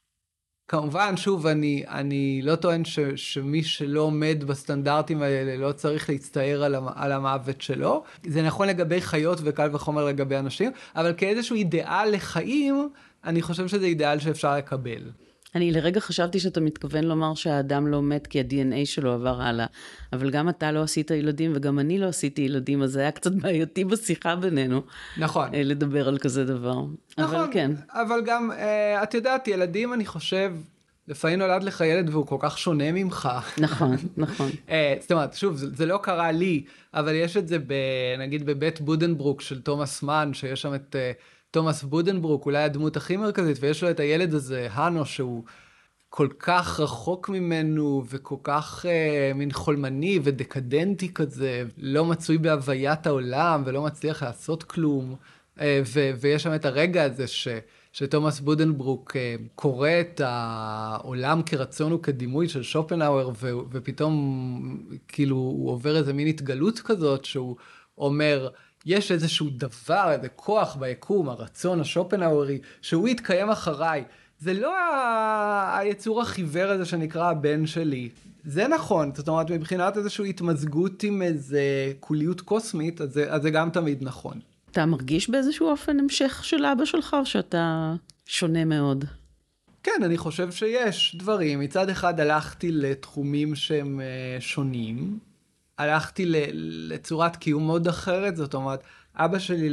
כמובן, שוב, אני, אני לא טוען ש, שמי שלא עומד בסטנדרטים האלה לא צריך להצטער על, המ, על המוות שלו. זה נכון לגבי חיות וקל וחומר לגבי אנשים, אבל כאיזשהו אידאל לחיים, אני חושב שזה אידאל שאפשר לקבל. אני לרגע חשבתי שאתה מתכוון לומר שהאדם לא מת כי ה-די אן איי שלו עבר הלאה, אבל גם אתה לא עשית ילדים וגם אני לא עשיתי ילדים, אז זה היה קצת בעייתי בשיחה בינינו. נכון. לדבר על כזה דבר. נכון, אבל כן. אבל גם, את יודעת, ילדים אני חושב, לפעמים נולד לך ילד והוא כל כך שונה ממך. נכון, נכון. זאת אומרת, שוב, זה, זה לא קרה לי, אבל יש את זה, ב, נגיד בבית בודנברוק של תומאס מן, שיש שם את... תומאס בודנברוק, אולי הדמות הכי מרכזית, ויש לו את הילד הזה, הנו, שהוא כל כך רחוק ממנו, וכל כך אה, מין חולמני ודקדנטי כזה, לא מצוי בהוויית העולם, ולא מצליח לעשות כלום. אה, ו- ויש שם את הרגע הזה, ש- שתומאס בודנברוק אה, קורא את העולם כרצון וכדימוי של שופנהאואר, ו- ופתאום כאילו הוא עובר איזה מין התגלות כזאת, שהוא אומר... יש איזשהו דבר, איזה כוח ביקום, הרצון השופנהאוארי, שהוא יתקיים אחריי. זה לא ה... היצור החיוור הזה שנקרא הבן שלי. זה נכון, זאת אומרת, מבחינת איזושהי התמזגות עם איזה קוליות קוסמית, אז זה, אז זה גם תמיד נכון. אתה מרגיש באיזשהו אופן המשך של אבא שלך, או שאתה שונה מאוד? כן, אני חושב שיש דברים. מצד אחד הלכתי לתחומים שהם שונים, הלכתי לצורת קיום מאוד אחרת, זאת אומרת, אבא שלי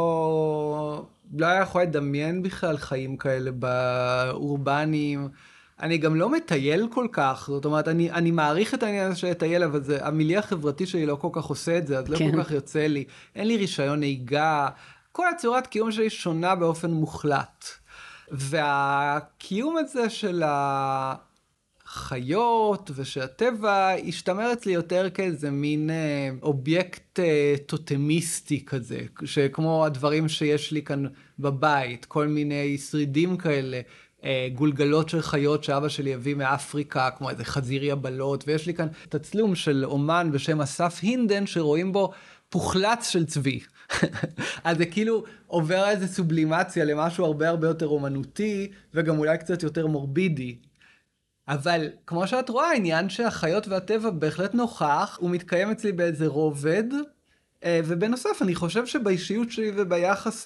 לא, לא היה יכול לדמיין בכלל חיים כאלה באורבנים, אני גם לא מטייל כל כך, זאת אומרת, אני, אני מעריך את העניין הזה של לטייל, אבל זה, המיליה החברתי שלי לא כל כך עושה את זה, אז כן. לא כל כך יוצא לי, אין לי רישיון נהיגה, כל הצורת קיום שלי שונה באופן מוחלט, והקיום הזה של ה... חיות ושהטבע השתמר אצלי יותר כאיזה מין אה, אובייקט אה, טוטמיסטי כזה, שכמו הדברים שיש לי כאן בבית, כל מיני שרידים כאלה, אה, גולגלות של חיות שאבא שלי הביא מאפריקה, כמו איזה חזיר יבלות, ויש לי כאן תצלום של אומן בשם אסף הינדן, שרואים בו פוחלץ של צבי. אז זה כאילו עובר איזה סובלימציה למשהו הרבה הרבה יותר אומנותי, וגם אולי קצת יותר מורבידי. אבל כמו שאת רואה, העניין שהחיות והטבע בהחלט נוכח, הוא מתקיים אצלי באיזה רובד, ובנוסף אני חושב שבאישיות שלי וביחס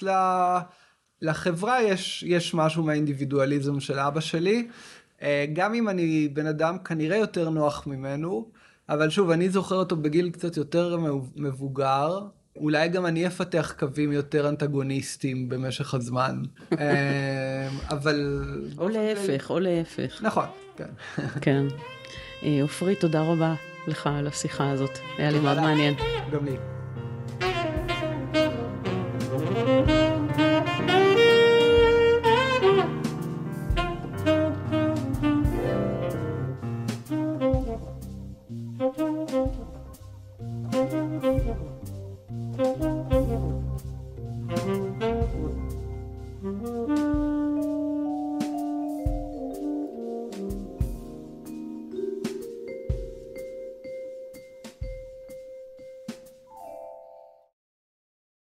לחברה יש, יש משהו מהאינדיבידואליזם של אבא שלי, גם אם אני בן אדם כנראה יותר נוח ממנו, אבל שוב, אני זוכר אותו בגיל קצת יותר מבוגר, אולי גם אני אפתח קווים יותר אנטגוניסטיים במשך הזמן, אבל... או להפך, או להפך. נכון, כן. כן. אופרי, תודה רבה לך על השיחה הזאת. היה לי מאוד מעניין. גם לי. Thank you.